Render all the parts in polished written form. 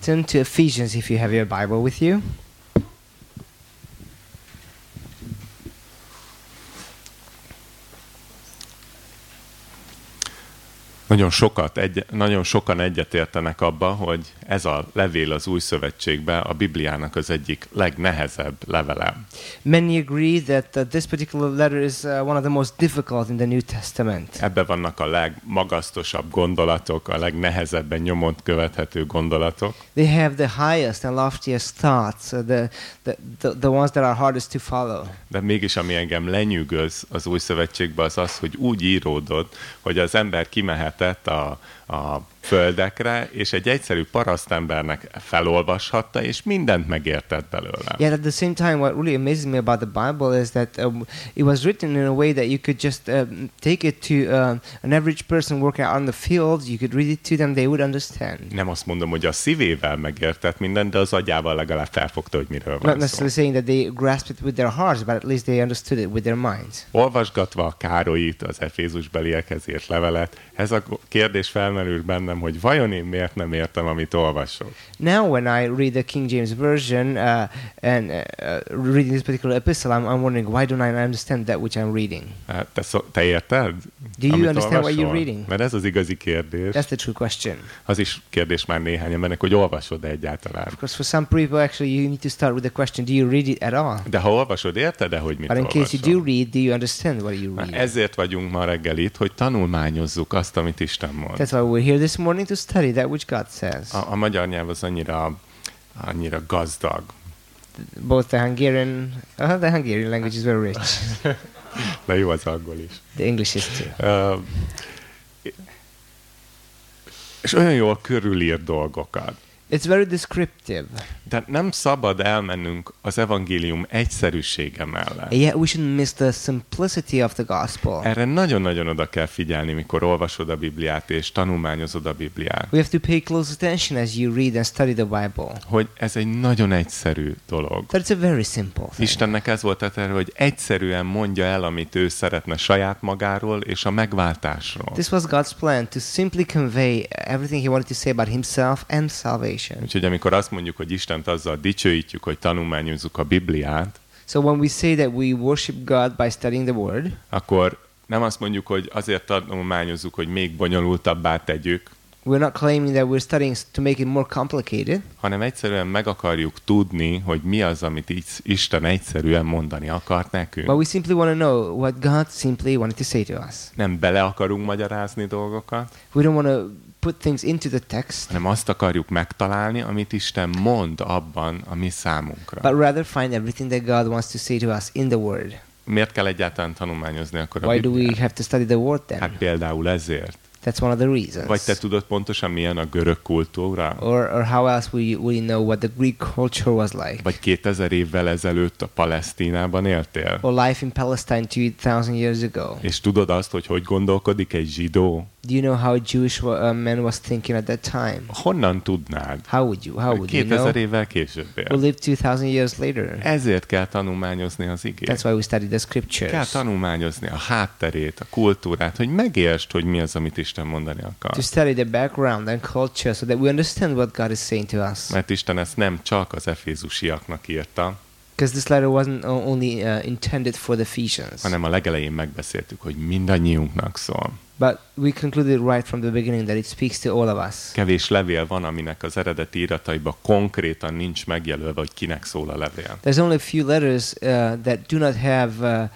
Turn to Ephesians if you have your Bible with you. Nagyon sokan egyetértenek abba, hogy ez a levél az Új Szövetségben a Bibliának az egyik legnehezebb levele. Many agree that this particular letter is one of the most difficult in the New Testament. Ebben vannak a legmagasztosabb gondolatok, a legnehezebben nyomon követhető gondolatok. They have the highest and loftiest thoughts, the ones that are hardest to follow. De mégis ami engem lenyűgöz az Új Szövetségben az az, hogy úgy íródott, hogy az ember kimehetett a földekre, és egy egyszerű parasztembernek felolvashatta, és mindent megértett belőle. Yet at the same time, what really amazes me about the Bible is that it was written in a way that you could just take it to an average person working out on the field, you could read it to them, they would understand. Nem azt mondom, hogy a szívével megértett mindent, de az agyával legalább felfogta, hogy miről Not van szó. necessarily saying that they grasped it with their hearts, but at least they understood it with their minds. Olvasgatva a Károlyit, az Efézusbeliekhez írt levelet, ez a kérdés felmerül bennem, hogy vajon én miért nem értem, amit olvasok. Now when I read the King James Version and reading this particular epistle, I'm wondering why don't I understand that which I'm reading? Te érted? Do you amit understand what olvasol? you're reading? Mert ez az igazi kérdés. That's the true question. Az is kérdés már néhány embernek, hogy olvasod egyáltalán. Because for some people actually you need to start with the question, do you read it at all? De ha olvasod, érted-e, hogy mit But in olvasol? case you do read, do you understand what you read? Ezért vagyunk ma reggel itt, hogy tanulmányozzuk azt, amit Isten mond. That's why we're here this morning to study that which God says. A magyar nyelv az annyira gazdag. Both the Hungarian language is very rich. De jó az angol is. The English is too. És olyan jól körülír dolgokat. It's very descriptive. De nem szabad elmennünk az evangélium egyszerűsége mellett. And yet we shouldn't miss the simplicity of the gospel. Erre nagyon-nagyon oda kell figyelni, mikor olvasod a Bibliát és tanulmányozod a Bibliát. We have to pay close attention as you read and study the Bible. Hogy ez egy nagyon egyszerű dolog. That it's a very simple thing. Istennek ez volt a terve, hogy egyszerűen mondja el, amit ő szeretne saját magáról és a megváltásról. This was God's plan, to simply convey everything he wanted to say about himself and salvation. Úgyhogy amikor azt mondjuk, hogy Istent azzal dicsőítjük, hogy tanulmányozzuk a Bibliát, So when we say that we worship God by studying the Word, akkor nem azt mondjuk, hogy azért tanulmányozzuk, hogy még bonyolultabbá tegyük, we're not claiming that we're studying to make it more complicated, hanem egyszerűen meg akarjuk tudni, hogy mi az, amit Isten egyszerűen mondani akart nekünk. but we simply want to know what God simply wanted to say to us. Nem bele akarunk magyarázni dolgokat, We don't want to put things into the text, hanem azt akarjuk megtalálni, amit Isten mond abban a mi számunkra. but rather find everything that God wants to say to us in the Word. Miért kell egyáltalán tanulmányozni akkor a Why do we Bibliát? have to study the Word then? Hát például ezért. That's one of the reasons. Vagy te tudod pontosan, milyen a görög kultúra? Or how else will you know what the Greek culture was like? Vagy 2000 évvel ezelőtt a Palesztinában éltél? Or life in Palestine 2000 years ago? És tudod azt, hogy gondolkodik egy zsidó? Do you know how a Jewish man was thinking at that time? Honnan tudnád? How would you know? 2000 évvel később We él. lived 2000 years later. Ezért kell tanulmányozni az igét. That's why we study the Kell scriptures. tanulmányozni a hátterét, a kultúrát, hogy megértsd, hogy mi az, amit Isten mondani akar. To study the background and culture so that we understand what God is saying to us. Mert Isten ezt nem csak az efézusiaknak írta, Because this letter wasn't only intended for the Ephesians, hanem a legelején megbeszéltük, hogy mindannyiunknak szól. but we concluded right from the beginning that it speaks to all of us. Kevés levél van, aminek az eredeti írataiban konkrétan nincs megjelölve, hogy kinek szól a levél. There's only a few letters that do not have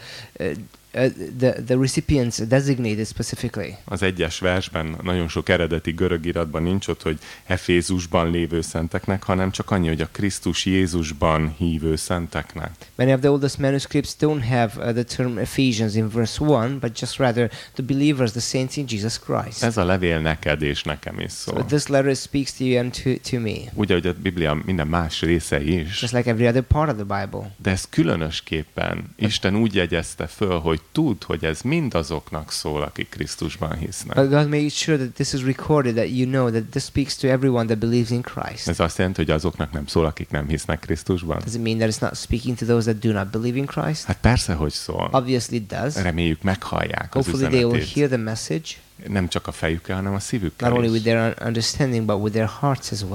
the recipients designated specifically. Az egyes versben, nagyon sok eredeti görög iratban nincs ott, hogy Efézusban lévő szenteknek, hanem csak annyi, hogy a Krisztus Jézusban hívő szenteknek. Many of the oldest manuscripts don't have the term Ephesians in verse 1, but just rather the believers, the saints in Jesus Christ. Ez a levél neked és nekem is So szól. this letter speaks to you and to me, Úgy, ahogy a Biblia minden más része is, just like every other part of the Bible. de ez különösképpen Isten úgy jegyezte föl, hogy tudd, hogy ez mindazoknak szól, akik Krisztusban hisznek. But God made sure that this is recorded, that you know that this speaks to everyone that believes in Christ. Ez azt jelenti, hogy azoknak nem szól, akik nem hisznek Krisztusban? Does it mean that it's not speaking to those that do not believe in Christ? Hát persze, hogy szól. Obviously it does. Reméljük meghallják az Hopefully they will üzenetét. hear the message, Nem csak a fejükkel, hanem a not szívükkel only with is. their understanding, but with their hearts as well.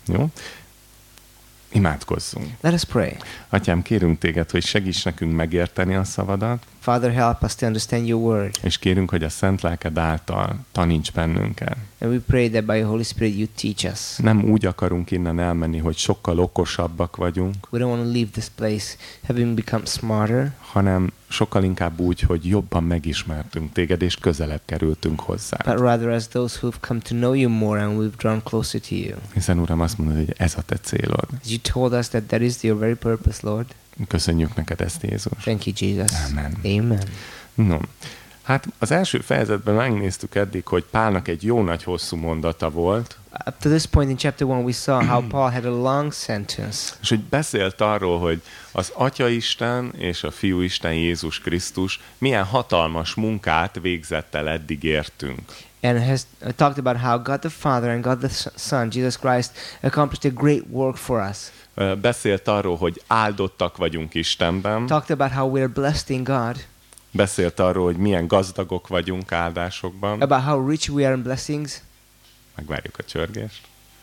Jó? Imádkozzunk. Let us pray. Atyám, kérünk téged, hogy segíts nekünk megérteni a szavadat, Father, help us to understand your word. és kérünk, hogy a szent lelked által taníts bennünket. And we pray that by your Holy Spirit you teach us. Nem úgy akarunk innen elmenni, hogy sokkal okosabbak vagyunk, We don't want to leave this place having become smarter, hanem sokkal inkább úgy, hogy jobban megismertünk téged, és közelebb kerültünk hozzá. but rather as those who've come to know you more and we've drawn closer to you. Hiszen, Uram, azt mondod, hogy ez a te célod. You told us that that is your very purpose, Lord. Köszönjük neked ezt, Jézus. Thank you, Jesus. Amen. Amen. No. Hát az első fejezetben megnéztük eddig, hogy Pálnak egy jó nagy hosszú mondata volt, Up to this point in chapter 1, we saw how Paul had a long sentence. és hogy beszélt arról, hogy az Atya Isten és a Fiú Isten Jézus Krisztus milyen hatalmas munkát végzett el eddig értünk. And has talked about how God the Father and God the Son, Jesus Christ, accomplished a great work for us. Beszélt arról, hogy áldottak vagyunk Istenben, Talked about how we are blessed in God, beszélt arról, hogy milyen gazdagok vagyunk áldásokban. about how rich we are in blessings. Megvárjuk a csörgést.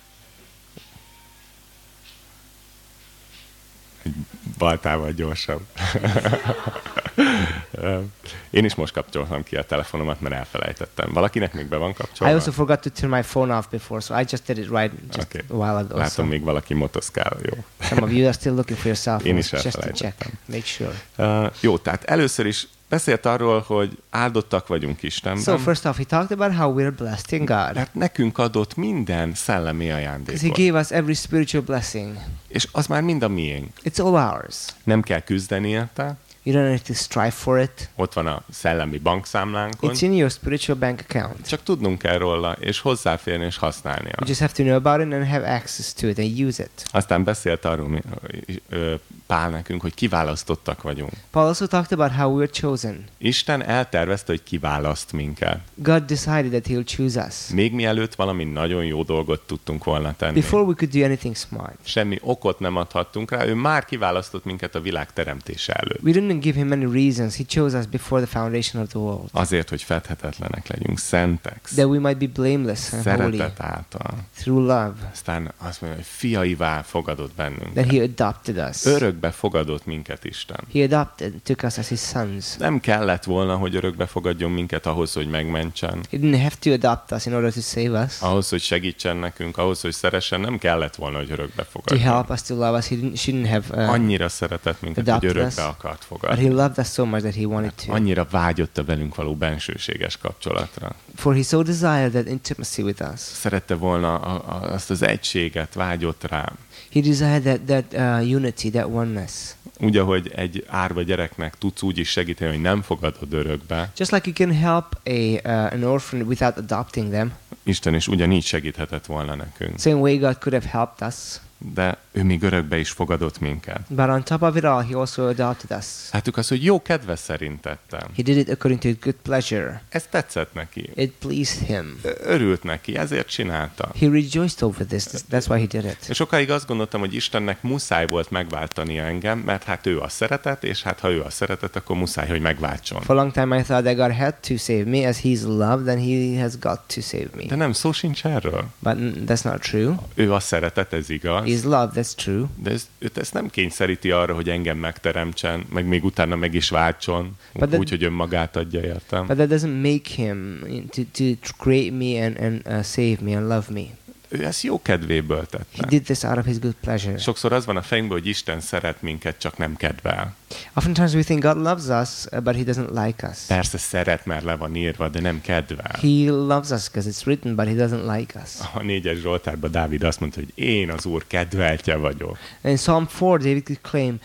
Egy baltával gyorsabb. Én is most kapcsoltam ki a telefonomat, mert elfelejtettem. Valakinek még be van I kapcsolva? also forgot to turn my phone off before, so I just did it right just Okay. a while ago. Látom, So még valaki motoszkál. Jó. some of you are still looking for your cell Én is phones just to check. elfelejtettem. Make sure. Jó, tehát először is beszélt arról, hogy áldottak vagyunk Istenben. So first off, he talked about how we are blessed in God. Mert nekünk adott minden szellemi Because he ajándékot. gave us every spiritual blessing. És az már mind a miénk. It's all ours. Nem kell küzdeni érte. You don't have to strive for it. Ott van a szellemi bankszámlánkon. It's in your spiritual bank account. Csak tudnunk kell róla, és hozzáférni, és használnia. You just have to know about it and have access to it and use it. Aztán beszélt arról Pál nekünk, hogy kiválasztottak vagyunk. Paul also talked about how we were chosen. Isten eltervezte, hogy kiválaszt minket. God decided that he'll choose us. Még mielőtt valami nagyon jó dolgot tudtunk volna tenni. Before we could do anything smart. Semmi okot nem adhattunk rá, ő már kiválasztott minket a világ teremtése előtt. We didn't give him any reasons. He chose us before the foundation of the world. Azért, hogy fedhetetlenek legyünk, szentek, That we might be blameless and holy szeretet által. through love. Aztán azt mondja, hogy fiaivá fogadott That bennünket. he adopted us. Örökbe fogadott minket Isten. He adopted, took us as his sons. Nem kellett volna, hogy örökbe fogadjon minket ahhoz, hogy megmentsen. He didn't have to adopt us in order to save us. Ahhoz, hogy segítsen nekünk, ahhoz, hogy szeressen, nem kellett volna, hogy örökbe To fogadjon. help us, to love us. He shouldn't have. Annyira szeretett minket, hogy adopted örökbe us. akart But fogadni. he loved us so much that he wanted to. Annyira vágyott a velünk való bensőséges kapcsolatra. For he so desired that intimacy with us. Szerette volna azt az egységet, vágyott rá. He desired that unity, that oneness. Úgy, ahogy egy árva gyereknek tudsz úgy is segíteni, hogy nem fogadod örökbe, Just like you can help an orphan without adopting them, Isten is ugyanígy segíthetett volna nekünk. same way God could have helped us. De ő még örökbe is fogadott minket. But on top of it all, he also adopted us. Láttuk azt, hogy jó kedve szerint tettem. He did it according to his good pleasure. Ez tetszett neki. It pleased him. Örült neki, ezért csinálta. He rejoiced over this. That's why he did it. És sokáig azt gondoltam, hogy Istennek muszáj volt megváltania engem, mert hát ő a szeretet, és hát ha ő a szeretet, akkor muszáj, hogy megváltson. For a long time I thought that God had to save me. As he's love, then he has got to save me. De nem, szó sincs erről. But that's not true. Ő a szeretet, ez igaz. He's love, that's true. De őt ezt nem kényszeríti arra, hogy engem megteremtsen, meg még utána meg is váltson, But úgy, hogy önmagát adja, értem. But that doesn't make him to create me and save me and love me. Ő ezt jó kedvéből He tette. did this out of his good pleasure. Sokszor az van a fejünkben, hogy Isten szeret minket, csak nem kedvel. Oftentimes we think God loves us, but he doesn't like us. Persze szeret, mert le van írva, de nem kedvel. He loves us because it's written, but he doesn't like us. A 4-es Zsoltárban Dávid azt mondta, hogy én az Úr kedveltje vagyok. And in Psalm 4, David could claim,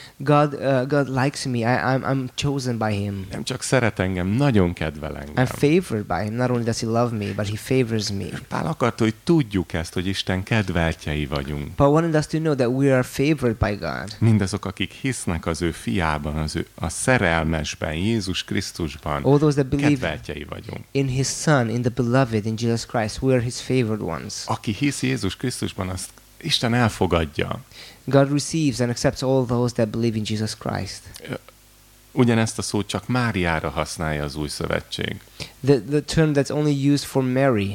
God likes me. I'm chosen by him. Nem csak szeret engem, nagyon kedvel engem. I'm favored by him. Not only does he love me, but he favors me. Pál akarta, hogy tudjuk ezt, hogy Isten kedveltjei vagyunk. Paul wanted us to know that we are favored by God. Mindazok, akik hisznek az ő fiában, a szerelmesben, Jézus Krisztusban, All those that believe kedveltjei vagyunk. in his Son, in the beloved, in Jesus Christ, we are his favored ones. Aki hisz Jézus Krisztusban, azt Isten elfogadja. God receives and accepts all those that believe in Jesus Christ. Ugyanezt a szót csak Máriára használja az Új Szövetség. The term that's only used for Mary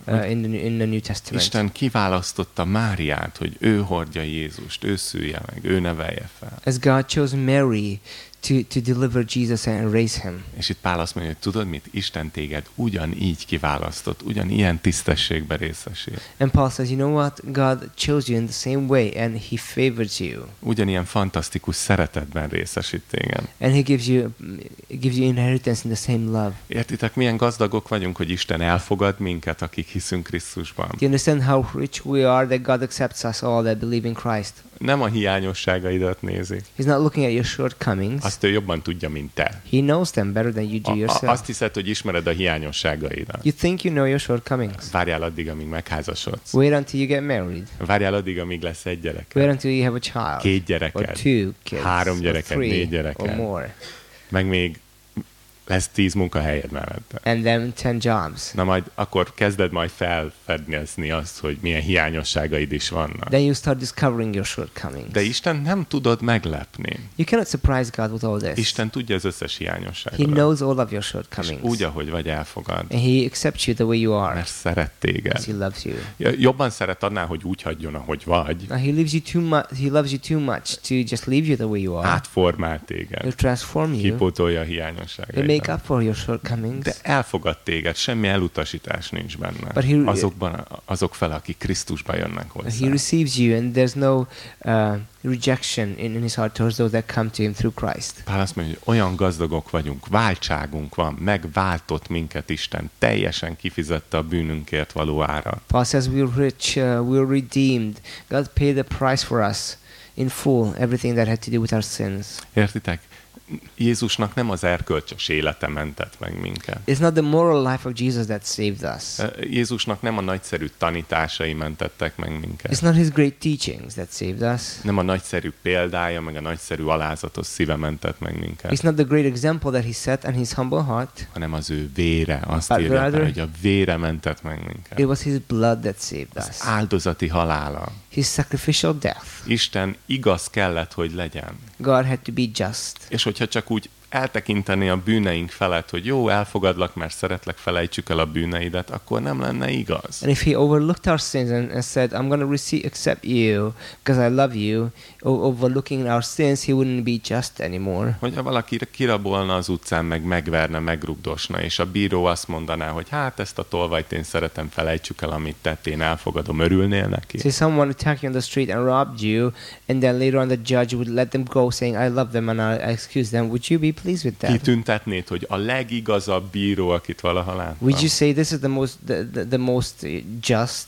in the New Testament. Isten kiválasztotta Máriát, hogy ő hordja Jézust, ő szülje meg, ő nevelje fel. As God chose Mary to deliver Jesus and raise him. És itt Pál azt mondja, hogy tudod mit? Isten téged ugyanígy kiválasztott, ugyanilyen tisztességbe részesít. And Paul says, you know what? God chose you in the same way and he favored you. Ugyanilyen fantasztikus szeretetben részesít téged. And he gives you inheritance in the same love. Értitek, milyen gazdagok vagyunk, hogy Isten elfogad minket, akik hiszünk Krisztusban. Do you understand how rich we are that God accepts us all that believe in Christ? Nem a hiányosságaidat nézi. He's not looking at your shortcomings. Azt ő jobban tudja, mint te. He knows them better than you do yourself. Azt hiszed, hogy ismered a hiányosságaidat. You think you know your shortcomings. Várjál addig, amíg megházasodsz. Wait until you get married. Várjál addig, amíg lesz egy gyerek. Wait until you have a child. 2 Or gyereked. 2 kids. 3 or gyereked, 3 4 gyereked. or more. Meg még lesz 10 munkahelyed mellette. And then 10 jobs. Na majd akkor kezded majd felfedezni azt, hogy milyen hiányosságaid is vannak. Then you start discovering your shortcomings. De Isten nem tudod meglepni. You cannot surprise God with all this. Isten tudja az összes He hiányosságodat. knows all of your És shortcomings. úgy, ahogy vagy, elfogad. And he accepts you the way you are. Mert szeret téged. Because he loves you. Jobban szeret annál, hogy úgy hagyjon, ahogy vagy. He loves you too much to just leave you the way you are. Átformál He'll téged. transform you. Kipótolja a He'll hiányosságaidat. make up for your shortcomings. De elfogad téged, semmi elutasítás nincs benne. But Azok fel, akik Krisztusba jönnek He hozzá. receives you, and there's no rejection in his heart towards those that come to him through Christ. Pál azt mondja, hogy olyan gazdagok vagyunk, váltságunk van, megváltott minket Isten, teljesen kifizette a bűnünkért való árat. Paul says we're rich, we're redeemed. God paid the price for us in full, everything that had to do with our sins. Értitek? Jézusnak nem az erkölcsös élete mentett meg minket. It's not the moral life of Jesus that saved us. Jézusnak nem a nagyszerű tanításai mentettek meg minket. It's not his great teachings that saved us. Nem a nagyszerű példája, meg a nagyszerű alázatos szíve mentett meg minket. It's not the great example that he set and his humble heart. Hanem az ő vére. Azt But írja, rather, hogy a vére mentett meg minket. It was his blood that saved Az us. áldozati halála. His sacrificial death. Isten igaz kellett, hogy legyen. God had to be just. És hogyha csak úgy eltekinteni a bűneink felett, hogy jó, elfogadlak, mert szeretlek, felejtsük el a bűneidet, akkor nem lenne igaz. And if he overlooked our sins and said, I'm going to accept you because I love you, overlooking our sins, he wouldn't be just anymore. Hogyha valaki kirabolna az utcán, meg megverne, megrugdosna, és a bíró azt mondaná, hogy hát ezt a tolvajt én szeretem, felejtsük el, amit tett, én elfogadom, örülnél neki? So someone attacked you on the street and robbed you, and then later on the judge would let them go saying, I love them and I excuse them. Would you be pleased with that? Kitüntetnéd, hogy a legigazabb bíró, akit valaha láttam? Would you say this is the most just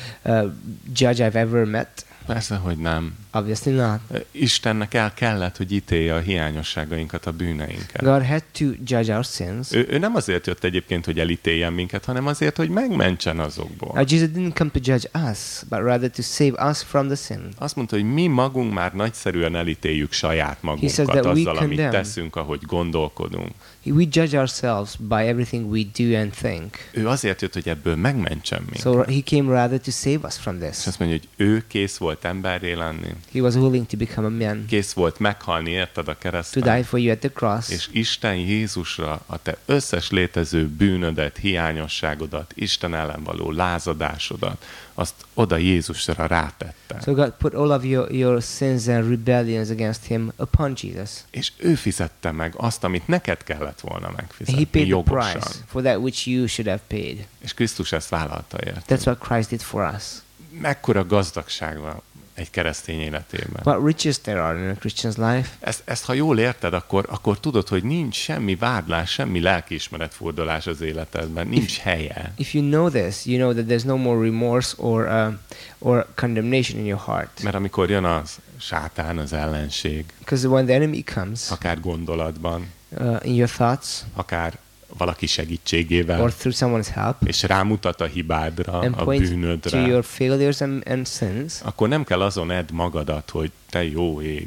judge I've ever met? Persze, hogy nem. Obviously not. Istennek el kellett, hogy ítélje a hiányosságainkat, a bűneinket. God had to judge our sins. Ő nem azért jött egyébként, hogy elítéljen minket, hanem azért, hogy megmentsen azokból. Jesus didn't come to judge us, but rather to save us from the sin. Azt mondta, hogy mi magunk már nagyszerűen elítéljük saját He says magunkat that we azzal, amit condemn. teszünk, ahogy gondolkodunk. We judge ourselves by everything we do and think. Ő azért jött, hogy ebből megmentsen minket. So he came rather to save us from És this. azt mondja, hogy ő kész volt emberré lenni. He was willing to become a man, Kész volt meghalni, érted, a to kereszten. die for you at the cross. És Isten Jézusra a te összes létező bűnödet, hiányosságodat, Isten ellen való lázadásodat, azt oda Jézusra rátette. So God put all of your sins and rebellions against him upon Jesus. És ő fizette meg azt, amit neked kellett volna And he megfizetni paid the jogosan. price for that which you should have paid. És Krisztus ezt vállalta érte. That's what Christ did for us. Mekkora gazdagság van egy keresztény életében. What riches there are in a Christian's life. Ezt ha jól érted, akkor tudod, hogy nincs semmi vádlás, semmi lelkiismeretfordulás az életedben, nincs helye. If you know this, you know that there's no more remorse or condemnation in your heart. Mert amikor jön az sátán, az ellenség, Because when the enemy comes, akár gondolatban, in your thoughts akár valaki segítségével, or through someone's help, és rámutat a hibádra, and a points to bűnödre, your failures and sins, akkor nem kell azon edd magadat, hogy te jó ég.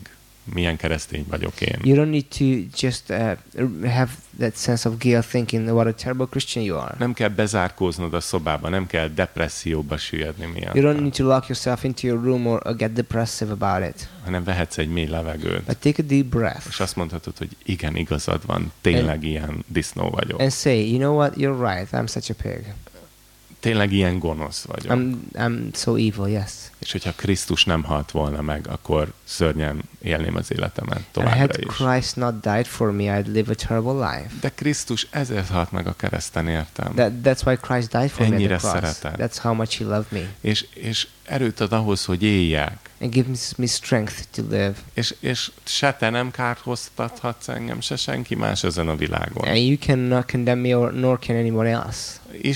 milyen keresztény vagyok én. You don't need to just have that sense of guilt thinking what a terrible Christian you are. Nem kell bezárkóznod a szobába, nem kell depresszióba süllyedni miatt. You don't need to lock yourself into your room or get depressive about it. Hanem vehetsz egy mély levegőt. But take a deep breath. És azt mondhatod, hogy igen, igazad van, tényleg ilyen disznó vagyok. And say, you know what, you're right, I'm such a pig. Tényleg ilyen gonosz vagyok. I'm so evil, yes. És hogyha Krisztus nem halt volna meg, akkor szörnyen élném az életemet And továbbra had is. Christ not died for me, I'd live a terrible life. De Krisztus ezért halt meg a kereszten, értem. That's why Christ died for me Ennyire at the cross. szeretett. That's how much he loved me. És erőt ad ahhoz, hogy éljek. And gives me strength to live. És se te nem kárhoztathatsz engem, se senki más ezen a világon. And you cannot condemn me, nor can anyone else.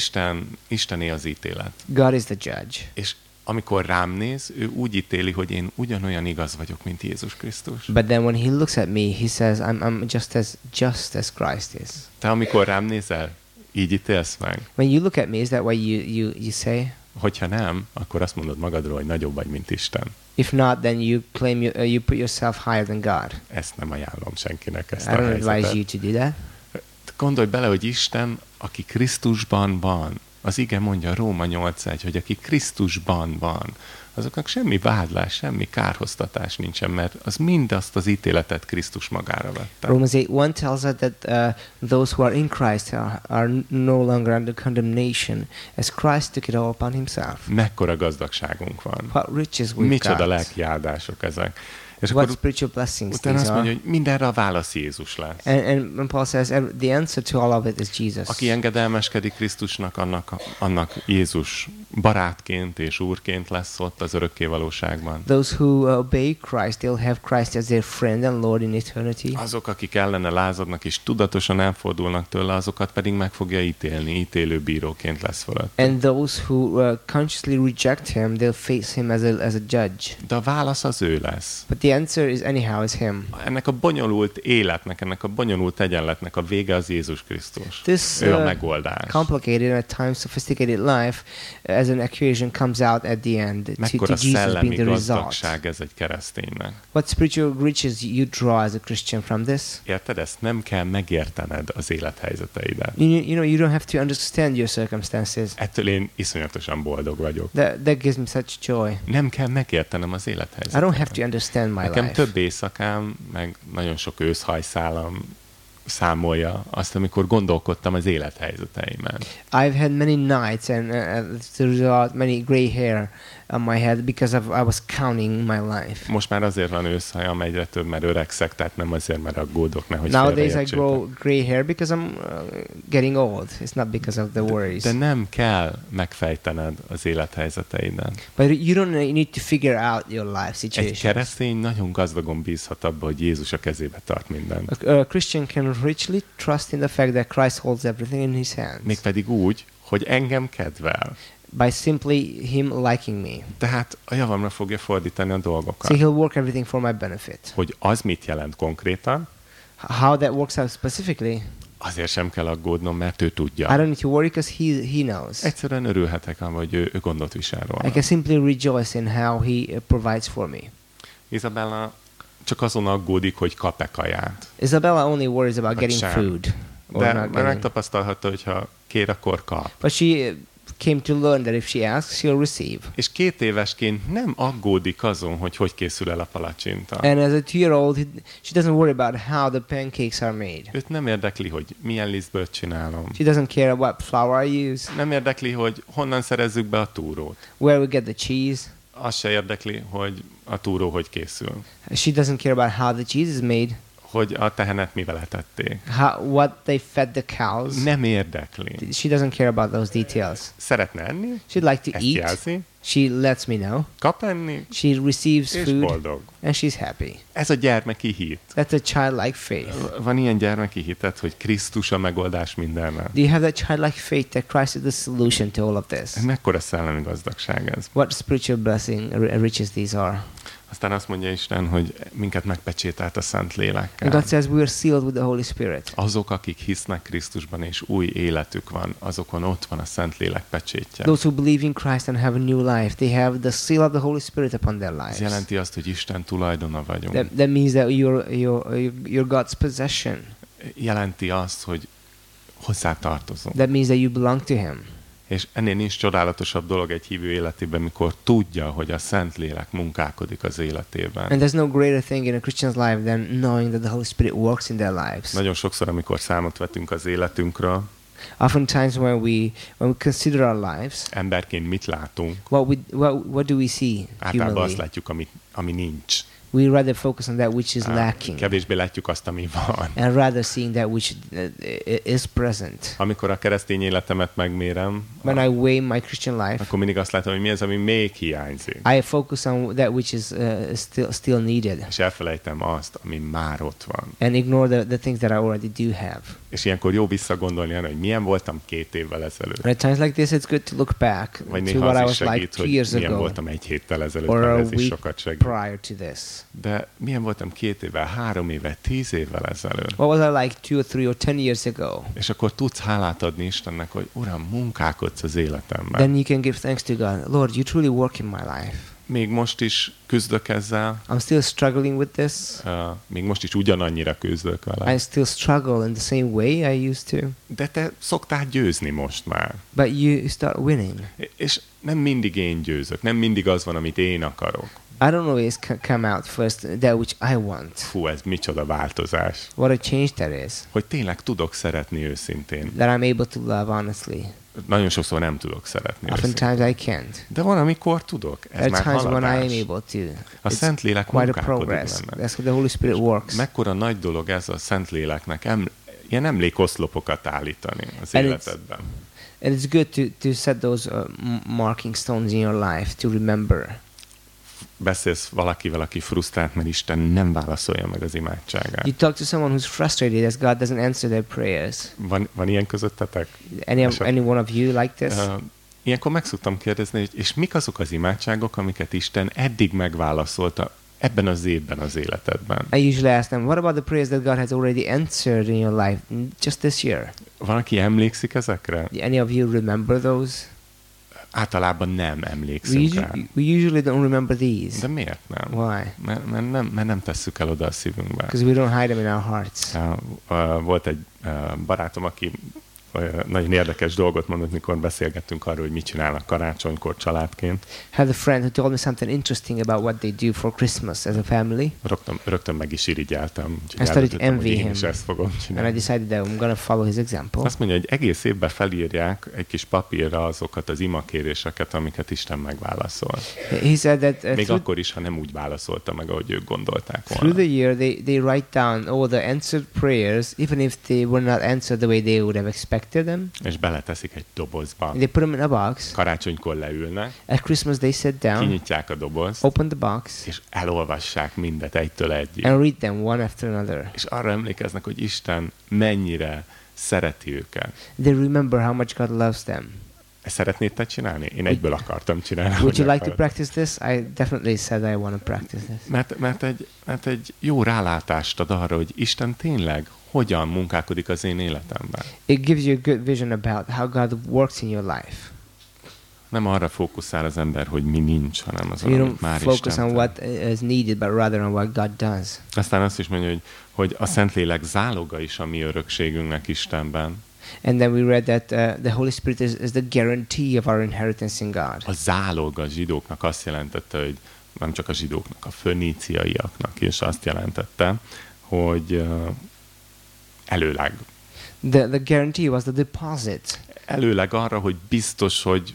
Istené az ítélet. God is the judge. És amikor rám néz, ő úgy ítéli, hogy én ugyanolyan igaz vagyok, mint Jézus Krisztus. But then when he looks at me, he says, I'm just as Christ is. Te amikor rám nézel, így ítélsz meg? When you look at me, is that what you say? Hogyha nem, akkor azt mondod magadról, hogy nagyobb vagy, mint Isten. If not, then you claim you put yourself higher than God. Ezt nem ajánlom senkinek, ezt I a don't advise helyzetet. you to do that. Gondolj bele, hogy Isten, aki Krisztusban van, az ige mondja Róma 8:1, hogy aki Krisztusban van, azoknak semmi vádlás, semmi kárhoztatás nincsen, mert az mindazt az ítéletet Krisztus magára vette. Romans 8:1 tells us that those who are in Christ are no longer under condemnation, as Christ took it all upon himself. Mekkora gazdagságunk van. What riches we've Micsoda got. lelki áldások ezek. És What akkor spiritual blessings utána these azt are. mondja, hogy mindenre a válasz Jézus lesz. And Paul says the answer to all of it is Jesus. Aki engedelmeskedik Krisztusnak, annak Jézus barátként és úrként lesz ott az örökké valóságban. Those who obey Christ, they'll have Christ as their friend and Lord in eternity. Azok, akik ellene lázadnak és tudatosan elfordulnak tőle, azokat pedig meg fogja ítélni, ítélő bíróként lesz fölött. And those who consciously reject him, they'll face him as a judge. De a válasz az ő lesz. But the answer is anyhow is him. Ennek a bonyolult életnek, ennek a bonyolult egyenletnek a vége az Jézus Krisztus. This Ő a megoldás. complicated and at times sophisticated life as an equation comes out at the end to Mekkora Jesus being szellemi the result. gazdagság ez egy kereszténynek. What spiritual riches you draw as a Christian from this? Érted? Ezt nem kell megértened az élethelyzeteidet. You know, you don't have to understand your circumstances. Ettől én iszonyatosan boldog vagyok. That gives me such joy. Nem kell megértenem az I élethelyzetet. don't have to understand my Nekem life. több éjszakám, meg nagyon sok őszhajszálam számolja azt, amikor gondolkodtam az élethelyzeteimen. I've had many nights and as a result many gray hair on my head because I was counting my life. Most már azért van őszhajam egyre több, mert öregszek, tehát nem azért, mert aggódok, nehogy Nowadays I félreértsétek. grow gray hair because I'm getting old. It's not because of the worries. De nem kell megfejtened az élethelyzeteidet. But you don't need to figure out your life Egy situation. keresztény nagyon gazdagon bízhat abba, hogy Jézus a kezébe tart mindent. A Christian can richly trust in the fact that Christ holds everything in his hands. Mégpedig úgy, hogy engem kedvel. By simply him liking me. Tehát a javamra fogja fordítani a So dolgokat. he'll work everything for my benefit. Hogy az mit jelent konkrétan, How that works out specifically, azért sem kell aggódnom, mert ő I tudja. don't need to worry because he knows. Egyszerűen örülhetek, hogy ő gondot visel I róla. can simply rejoice in how he provides for me. Izabella csak azon aggódik, hogy kap-e kaját. Isabella only worries about Vagy getting sem. food or De not már getting. megtapasztalhatta, hogy ha kér, akkor kap. But she came to learn that if she asks, she'll receive. És 2 évesként nem aggódik azon, hogy készül el a palacsinta. And as a 2-year-old, she doesn't worry about how the pancakes are made. Őt nem érdekli, hogy milyen lisztből csinálom. She doesn't care what flour I use, Nem érdekli, hogy honnan szerezzük be a túrót. where we get the cheese. Azt se érdekli, hogy a túró hogy készül. She doesn't care about how the cheese is made, Hogy a tehenet mivel etették. what they fed the cows. Nem érdekli. She doesn't care about those details. Szeretne enni, She'd like to ezt eat. jelzi, She lets me know. kap enni, She receives és food, boldog. and she's happy. Ez a gyermeki hit. That's a childlike faith. Van ilyen gyermeki hited, hogy Krisztus a megoldás mindenre. Do you have that childlike faith that Christ is the solution to all of this? Mekkora szellemi gazdagság ez. What spiritual blessing riches these are? Aztán azt mondja Isten, hogy minket megpecsételt a Szent And Lélekkel. God says we are sealed with the Holy Spirit. Azok, akik hisznek Krisztusban és új életük van, azokon ott van a Szent Lélek pecsétje. Those who believe in Christ and have a new life, they have the seal of the Holy Spirit upon their Ez lives. jelenti azt, hogy Isten tulajdona vagyunk. That means that you're God's possession. Jelenti azt, hogy hozzá tartozunk. That means that you belong to Him. És ennél nincs csodálatosabb dolog egy hívő életében, mikor tudja, hogy a Szent Lélek munkálkodik az életében. And there's no greater thing in a Christian's life than knowing that the Holy Spirit works in their lives. Nagyon sokszor, amikor számot vetünk az életünkről, Oftentimes when we consider our lives, emberként mit látunk? what do we see Általában azt humanly? látjuk, ami nincs. We rather focus on that which is lacking Kevésbé látjuk azt, ami van. and rather seeing that which is present. Amikor a keresztény életemet megmérem, When I weigh my Christian life, akkor mindig azt látom, hogy mi az, ami még hiányzik. I focus on that which is still needed És elfelejtem azt, ami már ott van. and ignore the things that I already do have. És ilyenkor jó visszagondolni arra, hogy milyen voltam 2 évvel ezelőtt. And at times like this, it's good to look back Vagy to néha what I az is was like segít, 2 hogy years milyen ago voltam 1 héttel ezelőtt, or a mert ez is week sokat segít. prior to this. De milyen voltam 2 évvel, 3 évvel, 10 évvel ezelőtt. What was I like 2 or 3 or 10 years ago? És akkor tudsz hálát adni Istennek, hogy Uram, munkálkodsz az életemben. Then you can give thanks to God. Lord, you truly work in my life. Még most is küzdök ezzel, I'm still struggling with this. még most is ugyanannyira küzdök vele. I still struggle in the same way I used to. De te szoktál győzni most már. But you start winning. És nem mindig én győzök, nem mindig az van, amit én akarok. I don't always come out first that which I want. Fú, ez micsoda változás. What a change that is. Hogy tényleg tudok szeretni őszintén. That I'm able to love honestly. Nagyon sokszor nem tudok szeretni őszintén. Oftentimes I can't. De van, amikor tudok. Ez There már are times when I haladás. am able to. A It's Szentlélek quite a munkálkodik progress. benne. That's how the Holy Spirit works. Mekkora nagy dolog ez a Szentléleknek ilyen emlékoszlopokat állítani az And életedben. And it's good to set those marking stones in your life to remember. Beszélsz valakivel, aki frusztrált, mert Isten nem válaszolja meg az imádságát. You talk to someone who's frustrated as God doesn't answer their prayers. Van ilyen közöttetek? Any one of you like this? Ilyenkor meg szoktam kérdezni, hogy és mik azok az imádságok, amiket Isten eddig megválaszolta ebben az évben az életedben? I usually ask them, what about the prayers that God has already answered in your life just this year? Van, aki emlékszik ezekre? Any of you remember those? Általában nem emlékszünk rá. We usually don't remember these. De miért nem? Why? Mert nem tesszük el oda a szívünkbe. Because we don't hide them in our hearts. Volt egy barátom, aki nagyon érdekes dolgot mondott, mikor beszélgettünk arról, hogy mit csinálnak karácsonykor családként. I had a friend who told me something interesting about what they do for Christmas as a family. Rögtön meg is irigyeltem. I started to envy him. Én is ezt fogom And I csinálni. decided that I'm going to follow his example. Azt mondja, hogy egész évben felírják egy kis papírra azokat az imakéréseket, amiket Isten megválaszol. He said that Még akkor is, ha nem úgy válaszolta meg, ahogy ők gondolták through volna. the year they write down all the answered prayers, even if they were not answered the way they would have expected them. És beleteszik egy dobozba. And they put them in a box. Karácsonykor leülnek, At Christmas they sit down, kinyitják a dobozt, open the box, és elolvassák mindet egytől egyig. and read them one after another. És arra emlékeznek, hogy Isten mennyire szereti őket. They remember how much God loves them. Ezt szeretnéd te csinálni? Én egyből akartam csinálni. Would hogy you like to akarod. practice this? I definitely said I want to practice this. Mert egy jó rálátást ad arra, hogy Isten tényleg hogyan munkálkodik az én életemben. It gives you a good vision about how God works in your life. Nem arra fókuszál az ember, hogy mi nincs, hanem az, So you amit don't már focus Isten on tett. what is needed, but rather on what God does. Aztán azt is mondja, hogy a Szentlélek záloga is a mi örökségünknek Istenben. And then we read that the Holy Spirit is the guarantee of our inheritance in God. A zálog a zsidóknak azt jelentette, hogy nem csak a zsidóknak, a föníciaiaknak is azt jelentette, hogy előleg. The guarantee was the deposit. Előleg arra, hogy biztos, hogy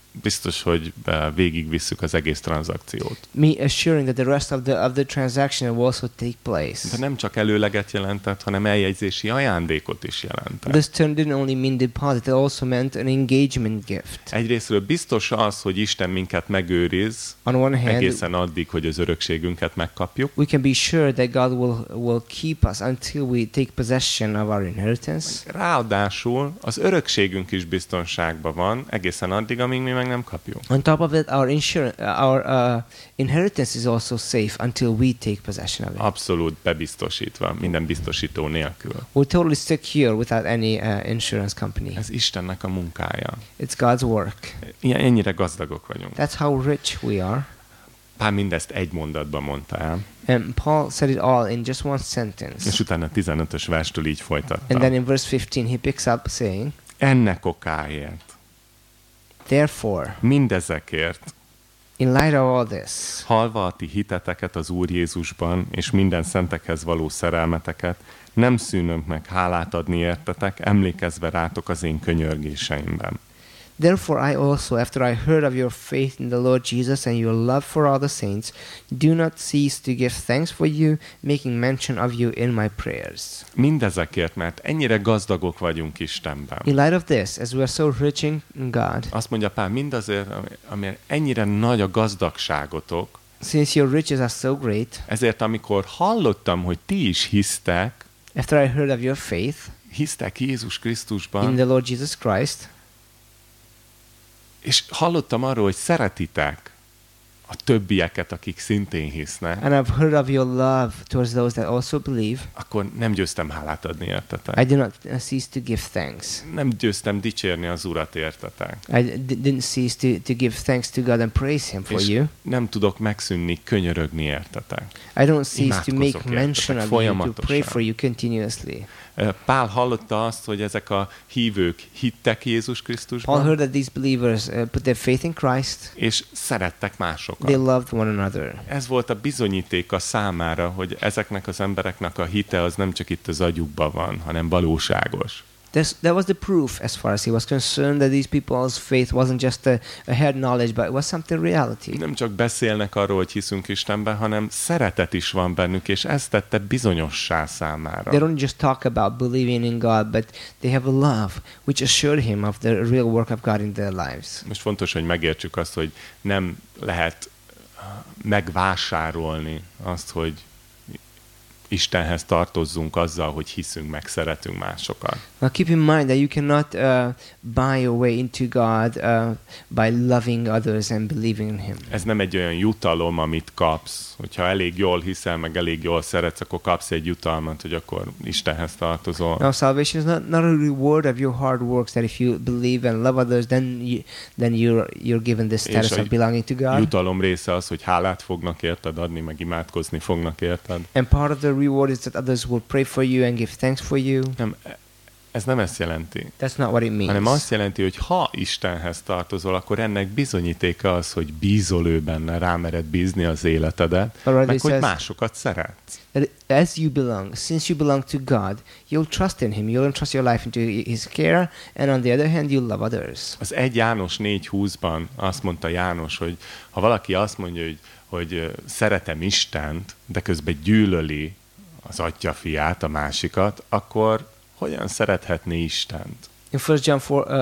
végigvisszük az egész tranzakciót. Me assuring that the rest of the transaction will also take place. De nem csak előleget jelentett, hanem eljegyzési ajándékot is jelentett. This term didn't only mean deposit, it also meant an engagement gift. Egyrésztről biztos az, hogy Isten minket megőriz, On one hand, egészen addig, hogy az örökségünket megkapjuk. we can be sure that God will keep us until we take possession of our inheritance. Ráadásul az örökségünk is biztonságban van, egészen addig, amíg mi meg meg nem kapjuk. On top of it, our inheritance is also safe until we take possession of it. Abszolút bebiztosítva, minden biztosító nélkül. We're totally secure without any insurance company. Ez Istennek a munkája. It's God's work. Ennyire gazdagok vagyunk. That's how rich we are. Pál mindezt egy mondatban mondta el, And Paul said it all in just one sentence. és utána 15-ös verstől így And folytatta. then in verse 15 he picks up saying, Ennek okáért, therefore, mindezekért, in light of all this, halva a ti hiteteket az Úr Jézusban, és minden szentekhez való szerelmeteket, nem szűnök meg hálát adni értetek, emlékezve rátok az én könyörgéseimben. therefore I also, after I heard of your faith in the Lord Jesus and your love for all the saints, do not cease to give thanks for you, making mention of you in my prayers. Mindezekért, mert ennyire gazdagok vagyunk Istenben. In light of this, as we are so rich in God, Azt mondja Pál, mindazért, ami ennyire nagy a gazdagságotok, since your riches are so great, ezért amikor hallottam, hogy ti is hisztek, after I heard of your faith hisztek Jézus in Krisztusban, the Lord Jesus Christ, és hallottam arról, hogy szeretitek a többieket, akik szintén hisznek, and I've heard of your love towards those that also believe, akkor nem győztem hálát adni I értetek. do not cease to give thanks. Nem győztem dicsérni az Urat értetek. I didn't cease to give thanks to God and praise Him for És you. nem tudok megszűnni könyörögni értetek. I don't cease to imádkozok make mention értetek of you, to folyamatosan. pray for you continuously. Pál hallotta azt, hogy ezek a hívők hittek Jézus Paul Krisztusban, heard that these believers put their faith in Christ. és szerettek They másokat. loved one another. Ez volt a bizonyítéka számára, hogy ezeknek az embereknek a hite az nem csak itt az agyukban van, hanem valóságos. That was the proof, as far as he was concerned, that these people's faith wasn't just a head knowledge, but it was something reality. Nem csak beszélnek arról, hogy hiszünk Istenben, hanem szeretet is van bennük, és ez tette bizonyossá számára. They don't just talk about believing in God, but they have a love which assured him of the real work of God in their lives. Most fontos, hogy megértsük azt, hogy nem lehet megvásárolni azt, hogy Istenhez tartozzunk azzal, hogy hiszünk, meg szeretünk másokat. Now keep in mind that you cannot buy your way into God by loving others and believing in Him. Ez nem egy olyan jutalom, amit kapsz. Hogyha elég jól hiszel, meg elég jól szeretsz, akkor kapsz egy jutalmat, hogy akkor Istenhez tartozol. Now salvation is not a reward of your hard works, that if you believe and love others, then you're given this status És a of belonging to God. jutalom része az, hogy hálát fognak érted adni, meg imádkozni fognak érted. And part of the reward is that others will pray for you and give thanks for you. Nem, ez nem ezt jelenti. That's not what it means. Hanem azt jelenti, hogy ha Istenhez tartozol, akkor ennek bizonyítéka az, hogy bízol ő benne, rámered bízni az életedet, meg hogy másokat szeretsz. That as you belong, since you belong to God, you'll trust in Him, you'll entrust your life into His care, and on the other hand, you'll love others. Az 1 János 4:20-ban azt mondta János, hogy ha valaki azt mondja, hogy szeretem Istent, de közben gyűlöli az atyafiát, a másikat, akkor hogyan szerethetné Istent? In 1 John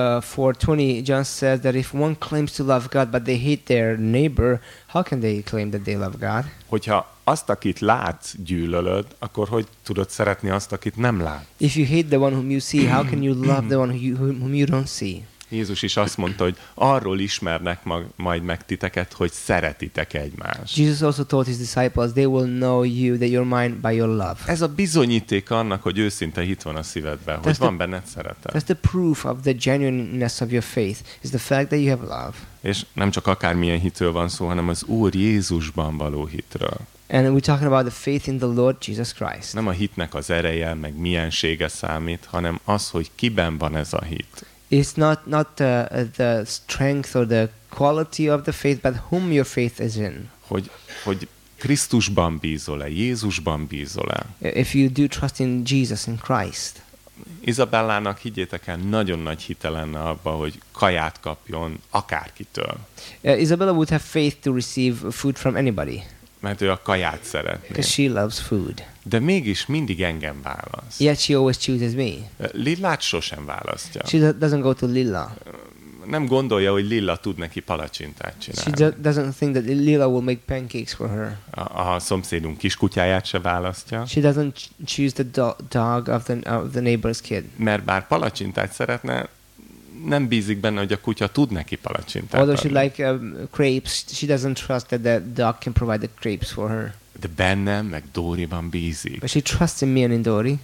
4:20, John says that if one claims to love God, but they hate their neighbor, how can they claim that they love God? Hogyha azt, akit látsz, gyűlölöd, akkor hogy tudod szeretni azt, akit nem látsz? If you hate the one whom you see, how can you love the one whom you don't see? Jézus is azt mondta, hogy arról ismernek majd meg titeket, hogy szeretitek egymást. Jesus also told his disciples, they will know you, that you're mine by your love. Ez a bizonyíték annak, hogy őszinte hit van a szívedben, hogy van benned szeretet. That's the proof of the genuineness of your faith, is the fact that you have love. És nem csak akármilyen hitről van szó, hanem az Úr Jézusban való hitről. And we're talking about the faith in the Lord Jesus Christ. Nem a hitnek az ereje, meg miensége számít, hanem az, hogy kiben van ez a hit. It's not the strength or the quality of the faith, but whom your faith is in. Hogy Krisztusban bízol-e, Jézusban bízol-e. If you do trust in Jesus, in Christ. Izabellának, higgyétek el, nagyon nagy hite lenne abba, hogy kaját kapjon akárkitől. Isabella would have faith to receive food from anybody. Mert ő a kaját szeretné. Because she loves food. De mégis mindig engem választ. Yet she always chooses me. Lillát sosem választja. She doesn't go to Lilla. Nem gondolja, hogy Lilla tud neki palacsintát She csinálni. doesn't think that Lilla will make pancakes for her. A szomszédunk kiskutyáját se választja. She doesn't choose the dog of the neighbor's kid. Mert bár palacsintát szeretne, nem bízik benne, hogy a kutya tud neki palacsintát Although she adni. like crepes, she doesn't trust that the dog can provide the crepes for her. De bennem, meg Dóriban bízik. But she trusts in me and in Dori.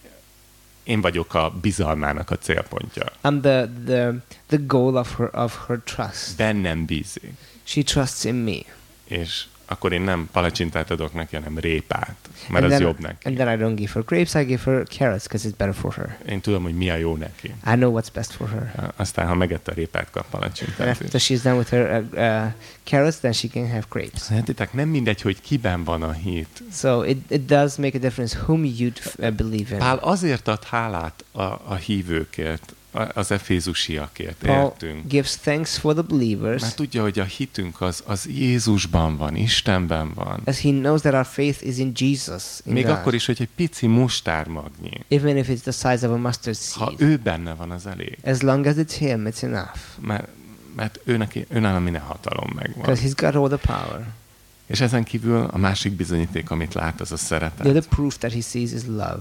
Én vagyok a bizalmának a célpontja. I'm the goal of her trust. Bennem bízik. She trusts in me. És akkor én nem palacsintát adok neki, hanem répát, mert az jobb neki. And then I don't give her grapes, I give her carrots because it's better for her. Én tudom, hogy mi a jó neki. I know what's best for her. Aztán, ha megette a répát, kap And palacsintát. after she's done with her carrots, then she can have grapes. Értitek, nem mindegy, hogy kiben van a hit. So it does make a difference whom you believe in. Pál azért ad hálát a hívőkért, az efézusiakért, Paul értünk. gives thanks for the believers, Mert tudja, hogy a hitünk az Jézusban van, Istenben van. as he knows that our faith is in Jesus, in Még God. akkor is, hogy egy pici mustármagnyi. Even if it's the size of a mustard Ha seed. ő benne van, az elég. As long as it's him, it's enough. Mert őnála minden hatalom megvan. Because he's got all the power. És ezen kívül a másik bizonyíték, amit lát, az a szeretet. The other proof that he sees is love.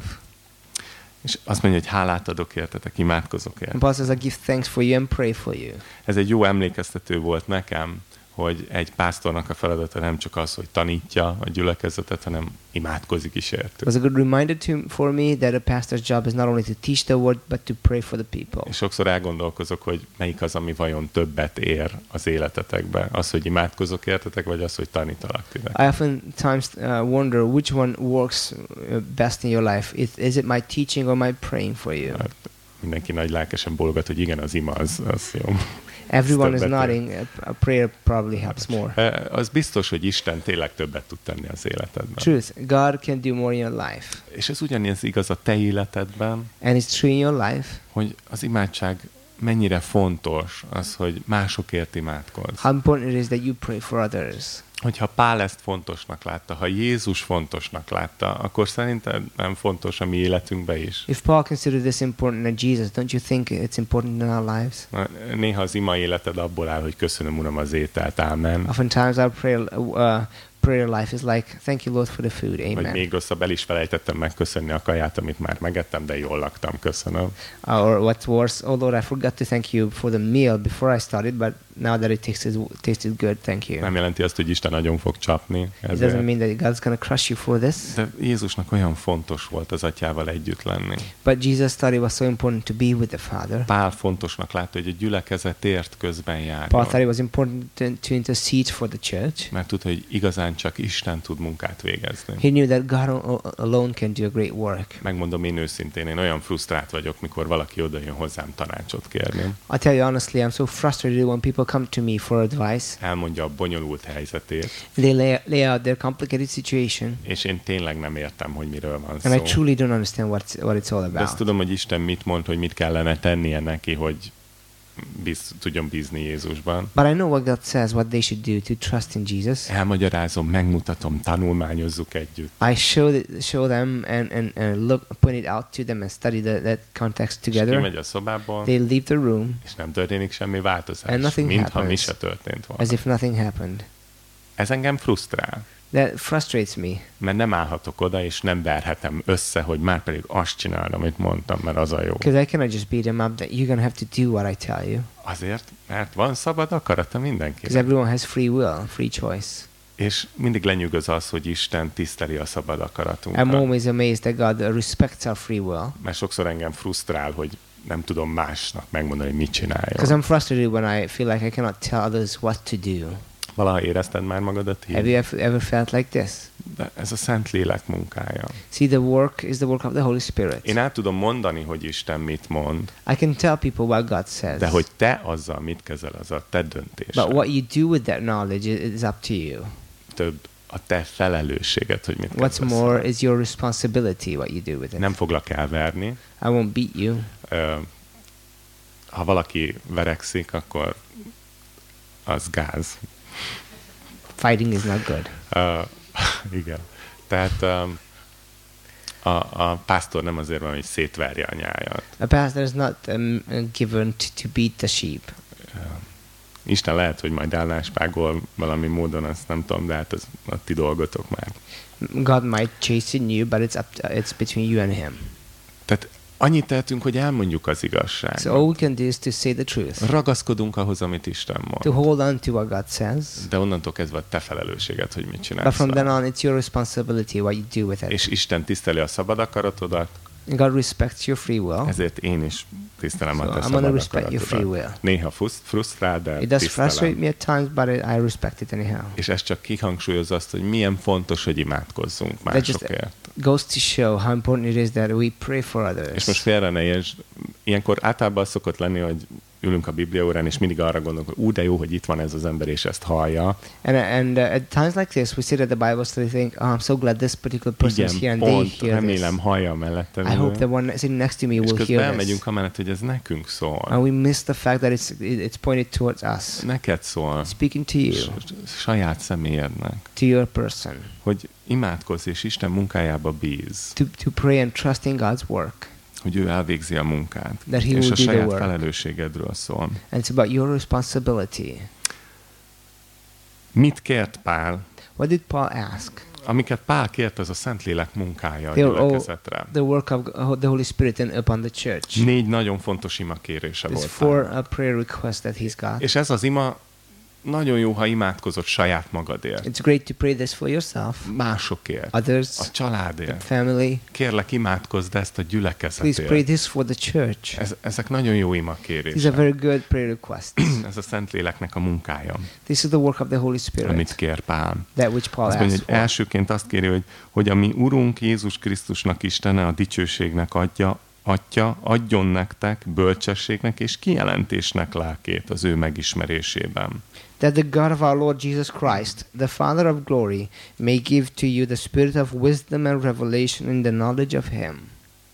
És azt mondja, hogy hálát adok értetek, imádkozok And értetek. Paul says, I give thanks for you and pray for you. Ez egy jó emlékeztető volt nekem, hogy egy pásztornak a feladata nem csak az, hogy tanítja a gyülekezetet, hanem imádkozik is It értük. was a good reminder for me that a pastor's job is not only to teach the word, but to pray for the people. És sokszor elgondolkozok, hogy melyik az, ami vajon többet ér az életetekben. Az, hogy imádkozok értetek, vagy az, hogy tanítalak titeket. I oftentimes wonder which one works best in your life. Is it my teaching or my praying for you? Mindenki nagy lelkesen bólogat, hogy igen, az ima, az jó. Everyone is többet ér. nodding. A prayer probably helps more. Az biztos, hogy Isten tényleg többet tud tenni az életedben. Truth, God can do more in your life. És ez ugyanez igaz a te életedben, And it's true in your life. hogy az imádság mennyire fontos az, hogy másokért imádkozz. How important it is that you pray for others. Hogyha Pál ezt fontosnak látta, ha Jézus fontosnak látta, akkor szerinted nem fontos a mi életünkben is? If Paul considered this important than Jesus, don't you think it's important in our lives? Néha az ima életed abból áll, hogy köszönöm, Uram, az ételt, ámen. Oftentimes our prayer life is like, thank you Lord for the food, Vagy amen. még rosszabb, el is felejtettem megköszönni a kaját, amit már megettem, de jól laktam, köszönöm. Or what's worse, oh Lord, I forgot to thank you for the meal before I started, but now that it tasted good, thank you. Nem jelenti azt, hogy Isten nagyon fog csapni. It Ezért. doesn't mean that God's going to crush you for this, De Jézusnak olyan fontos volt az atyával együtt lenni. but Jesus thought it was so important to be with the Father. Pál fontosnak látta, hogy a gyülekezetért közben Paul járjon. thought it was important to intercede for the church. Mert tudta, hogy igazán csak Isten tud munkát végezni. He knew that God alone can do a great work. Megmondom én őszintén, én olyan frusztrált vagyok, mikor valaki oda jön hozzám tanácsot kérni. I tell you honestly, I'm so frustrated when people come to me for advice. Elmondja a bonyolult helyzetét, They lay out their complicated situation, és én tényleg nem értem, hogy miről van and I szó. truly don't understand what it's all De azt about. tudom, hogy Isten mit mond, hogy mit kellene tennie neki, hogy tudjon bízni Jézusban. But I know what God says, what they should do to trust in Jesus. Elmagyarázom, megmutatom, tanulmányozzuk együtt. I show them and point it out to them and study that context És together. kimegy a szobából, They leave the room és nem történik semmi változás, And nothing mintha mi happens. se történt volna. as if nothing happened. Ez engem frusztrál, That frustrates me mert nem állhatok oda, és nem verhetem össze, hogy már pedig azt csinálom, amit mondtam, mert az a jó. because I cannot just beat them up that you're gonna have to do what I tell you. Azért, mert van szabad akarata Because mindenkinek. everyone has free will, free choice. És mindig lenyűgöz az, hogy Isten tiszteli a szabad I'm akaratunkat. always amazed that God respects our free will. Mert sokszor engem frusztrál, hogy nem tudom másnak megmondani, hogy mit Because csináljon. I'm frustrated when I feel like I cannot tell others what to do. Valaha érezted már magadat Have így? you ever felt like this? De ez a Szent Lélek munkája. See, the work is the work of the Holy Spirit. Én át tudom mondani, hogy Isten mit mond, I can tell people what God says. de hogy te azzal mit kezel, az a te But döntésed. what you do with that knowledge is up to you. Több a te felelősséged, hogy mit What's kezdesz. more is your responsibility what you do with it. Nem foglak elverni. I won't beat you. Ha valaki verekszik, akkor az gáz. Fighting is not good. Igen. Tehát a pásztor nem azért van, hogy szétverje a nyájat. A pastor is not given to beat the sheep. Isten lehet, hogy majd álláspágol valami módon, azt nem tudom, de hát ez a ti dolgotok már. God might chasten you, but it's between you and him. Tehát Annyit tehetünk, hogy elmondjuk az igazságot. So all we can do is to say the truth. Ragaszkodunk ahhoz, amit Isten To mond. hold on to what God says. De onnantól kezdve a te felelősséged, hogy mit But csinálsz. from then vele. on, it's your responsibility what you do with it. És Isten tiszteli a szabad akaratodat, And God respects your free will. ezért én is tisztelem a So te I'm going to szabad respect your free akaratodat. will. Néha frusztrál, de It does frustrate tisztelem. me at times, but I respect it anyhow. És ez csak kihangsúlyozza azt, hogy milyen fontos, hogy imádkozzunk That just másokért. goes to show how important it is that we pray for És others. most félre ne értsd, ilyenkor általában az szokott lenni, hogy ülünk a Bibliaórán, és mindig arra gondolunk, hogy de jó, hogy itt van ez az ember, és ezt hallja. And at times like this, we sit at the Bible study and think, I'm so glad this particular person is here Igen, and they pont, hear remélem this. hallja mellettem. I hope the one sitting next to me És will közben hear elmegyünk this. amellett, hogy ez nekünk szól. And we miss the fact that it's pointed towards us. Neked szól. Speaking to you, Saját személyednek. to your person. Hogy imádkozz, és Isten munkájába bíz. To pray and trust in God's work. Hogy ő elvégzi a munkát. That he És will a do the saját work. felelősségedről szól. And it's about your responsibility. Mit kért Pál? What did Paul ask? Amiket Pál kért, az a Szentlélek munkája a They were all gyülekezetre. the work of the Holy Spirit and upon the church. 4 nagyon fontos ima kérése There's volt. 4 Pálnak. prayer requests that he's got. És ez az ima nagyon jó, ha imádkozott saját magadért. It's great to pray this for yourself, Másokért. others, A családért. family. Kérlek, imádkozd ezt a Please pray gyülekezetért. this for the church. Ezek nagyon jó ima These are kérések. very good prayer requests. Ez a Szentléleknek a munkája, This is the work of the Holy amit Spirit, kér Pál. that which Paul Azt mondja, asked hogy for. elsőként azt kéri, hogy a mi Urunk Jézus Krisztusnak Istene a dicsőségnek Atya, adjon nektek bölcsességnek és kijelentésnek lelkét az ő megismerésében. That the God of our Lord Jesus Christ, the Father of glory, may give to you the spirit of wisdom and revelation in the knowledge of Him.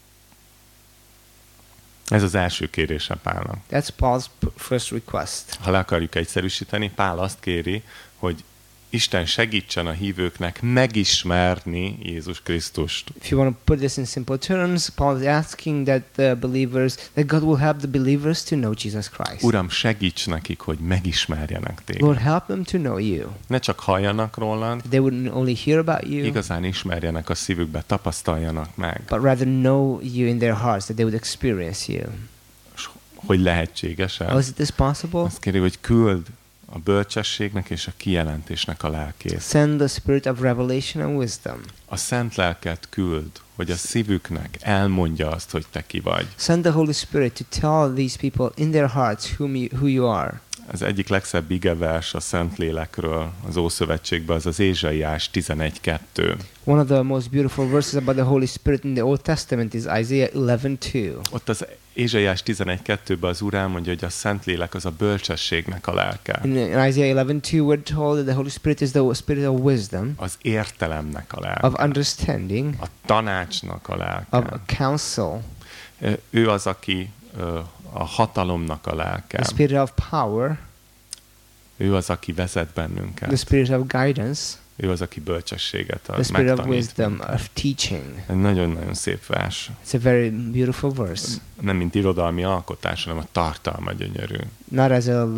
Ez az első kérése Pálnak. That's Paul's first request. Ha le akarjuk egyszerűsíteni, Pál azt kéri, hogy Isten segítsen a hívőknek megismerni Jézus Krisztust. If you want to put this in simple terms, Paul is asking that God will help the believers to know Jesus Christ. Uram, segíts nekik, hogy megismerjenek téged. Lord, help them to know you. Ne csak halljanak rólad, They wouldn't only hear about you, igazán ismerjenek a szívükbe, tapasztaljanak meg, but rather know you in their hearts, that they would experience you. és hogy lehetséges-e. How is this possible? Azt kéri, hogy küld a bölcsességnek és a kijelentésnek a lelkét. Send the spirit of revelation and wisdom. A szent lelket küld, hogy a szívüknek elmondja azt, hogy te ki vagy. Send the Holy Spirit to tell these people in their hearts who you are. Az egyik legszebb igevers a Szentlélekről az Ószövetségben, az az Ézsaiás 11:2. One of the most beautiful verses about the Holy Spirit in the Old Testament is Isaiah 11:2. Ott az Ézsaiás 11:2-ben az Úr elmondja, hogy a Szentlélek az a bölcsességnek a lelke. In Isaiah 11:2 we're told that the Holy Spirit is the spirit of wisdom, Az értelemnek a lelke. of understanding, A tanácsnak a of lelke. counsel, Ő az, aki a hatalomnak a lelke. the spirit of power, Ő az, aki vezet the bennünket. spirit of guidance, Ő az, aki bölcsességet the ad, spirit of megtanít. wisdom, of teaching. Egy nagyon-nagyon szép vers. It's a very beautiful verse. Nem mint irodalmi alkotás, hanem a tartalma gyönyörű. Not as a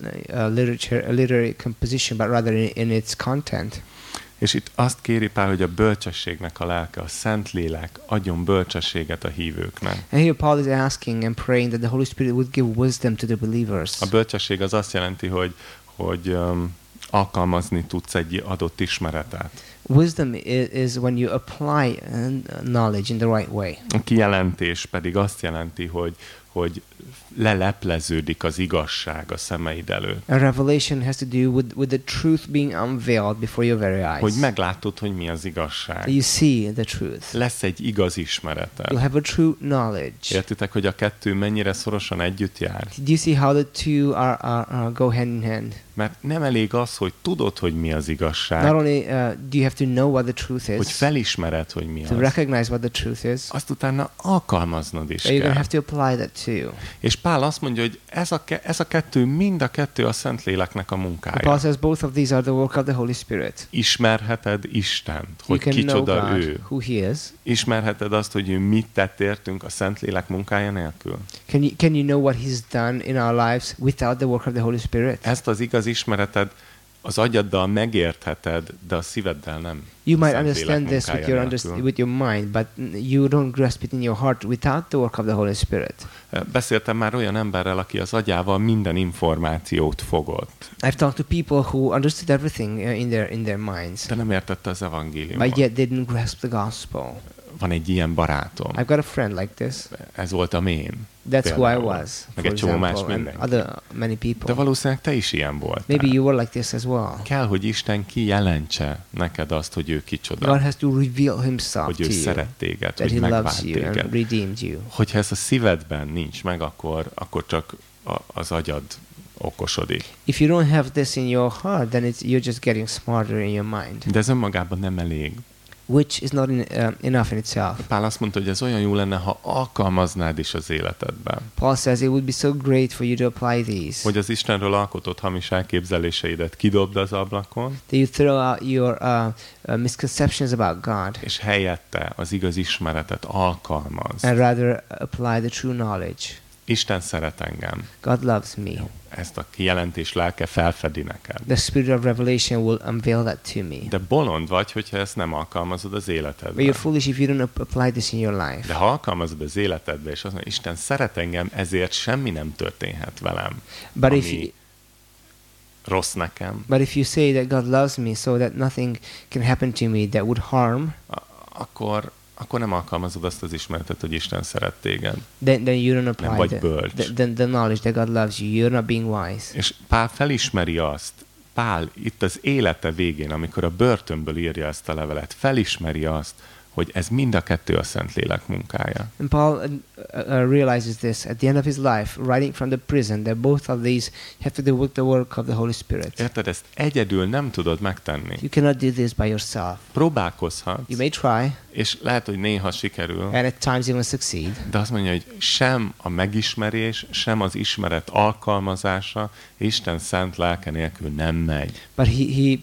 literary composition, but rather in its content. És itt azt kéri Pál, hogy a bölcsességnek a lelke, a Szentlélek adjon bölcsességet a hívőknek. And here Paul is asking and praying that the Holy Spirit would give wisdom to the believers. A bölcsesség az azt jelenti, hogy alkalmazni tudsz egy adott ismeretet. Wisdom is when you apply knowledge in the right way. A kijelentés pedig azt jelenti, hogy lelepleződik az igazság a szemeid előtt. A revelation has to do with the truth being unveiled before your very eyes. Hogy meglátod, hogy mi az igazság. You see the truth. Lesz egy igaz ismereted. You'll have a true knowledge. Értitek, hogy a kettő mennyire szorosan együtt jár? Do you see how the two are go hand in hand? Mert nem elég az, hogy tudod, hogy mi az Not igazság, only do you have to know what the truth hogy is, felismered, hogy mi to az. recognize what the truth is, Azt utána alkalmaznod is but you're going to kell. have to apply that too. És Pál azt mondja, hogy ez a kettő, mind a kettő a Szentléleknek a And Paul munkája. says both of these are the work of the Holy Spirit. Ismerheted Istent, You hogy can know kicsoda God, ő. who He is. Ismerheted azt, hogy ő mit tett értünk a Szentlélek munkája nélkül. Can you know what He's done in our lives without the work of the Holy Spirit? Ezt az igaz ismereted az agyaddal megértheted, de a szíveddel nem. You might Szentlélek understand this munkája nélkül. with your mind, but you don't grasp it in your heart without the work of the Holy Spirit. Beszéltem már olyan emberrel, aki az agyával minden információt fogott, I've talked to people who understood everything in their minds, de nem értette az evangéliumot. but yet they didn't grasp the gospel. Van egy ilyen barátom. I've got a friend like this. Ez voltam én. That's who I Például. was, Meg for egy csomó más example, and mindenki. many people. De valószínűleg te is ilyen voltál. Maybe you were like this as well. Kell, hogy Isten kijelentse neked azt, hogy ő kicsoda. God has to reveal himself Hogy to ő you, szeret téged, that hogy he loves megvált you and téged. redeemed you. Hogyha ez a szívedben nincs meg, akkor csak az agyad okosodik. If you don't have this in your heart, then you're just getting smarter in your mind, De ez önmagában nem elég. which is not enough in itself. Pál azt mondta, hogy ez olyan jó lenne, ha alkalmaznád is az életedben. Paul says it would be so great for you to apply these, Hogy az Istenről alkotott hamis elképzeléseidet kidobd az ablakon, that you throw out your misconceptions about God és helyette az igaz ismeretet alkalmazd. and rather apply the true knowledge. Isten szeret engem. God loves me. Ezt a kijelentés lelke felfedi neked. The spirit of revelation will unveil that to me. De bolond vagy, hogyha ezt nem alkalmazod az But életedben. you're foolish if you don't apply this in your life. De ha alkalmazod az életedbe, és azt mondod, Isten szeret engem, ezért semmi nem történhet velem, But ami rossz nekem, if you say that God loves me so that nothing can happen to me that would harm, akkor nem alkalmazod azt az ismeretet, hogy Isten szeret téged. then you don't apply vagy bölcs. the knowledge that God loves you. You're not being wise. És Pál felismeri azt, Pál itt az élete végén, amikor a börtönből írja ezt a levelet, felismeri azt, hogy ez mind a kettő a Szentlélek munkája. And Paul realizes this at the end of his life, writing from the prison, that both of these have to do with the work of the Holy Spirit. Érted, ezt egyedül nem tudod megtenni. You cannot do this by yourself. Próbálkozhatsz, You may try, és lehet, hogy néha sikerül, and at times you will succeed. de azt mondja, hogy sem a megismerés, sem az ismeret alkalmazása Isten szent lelke nélkül nem megy. But he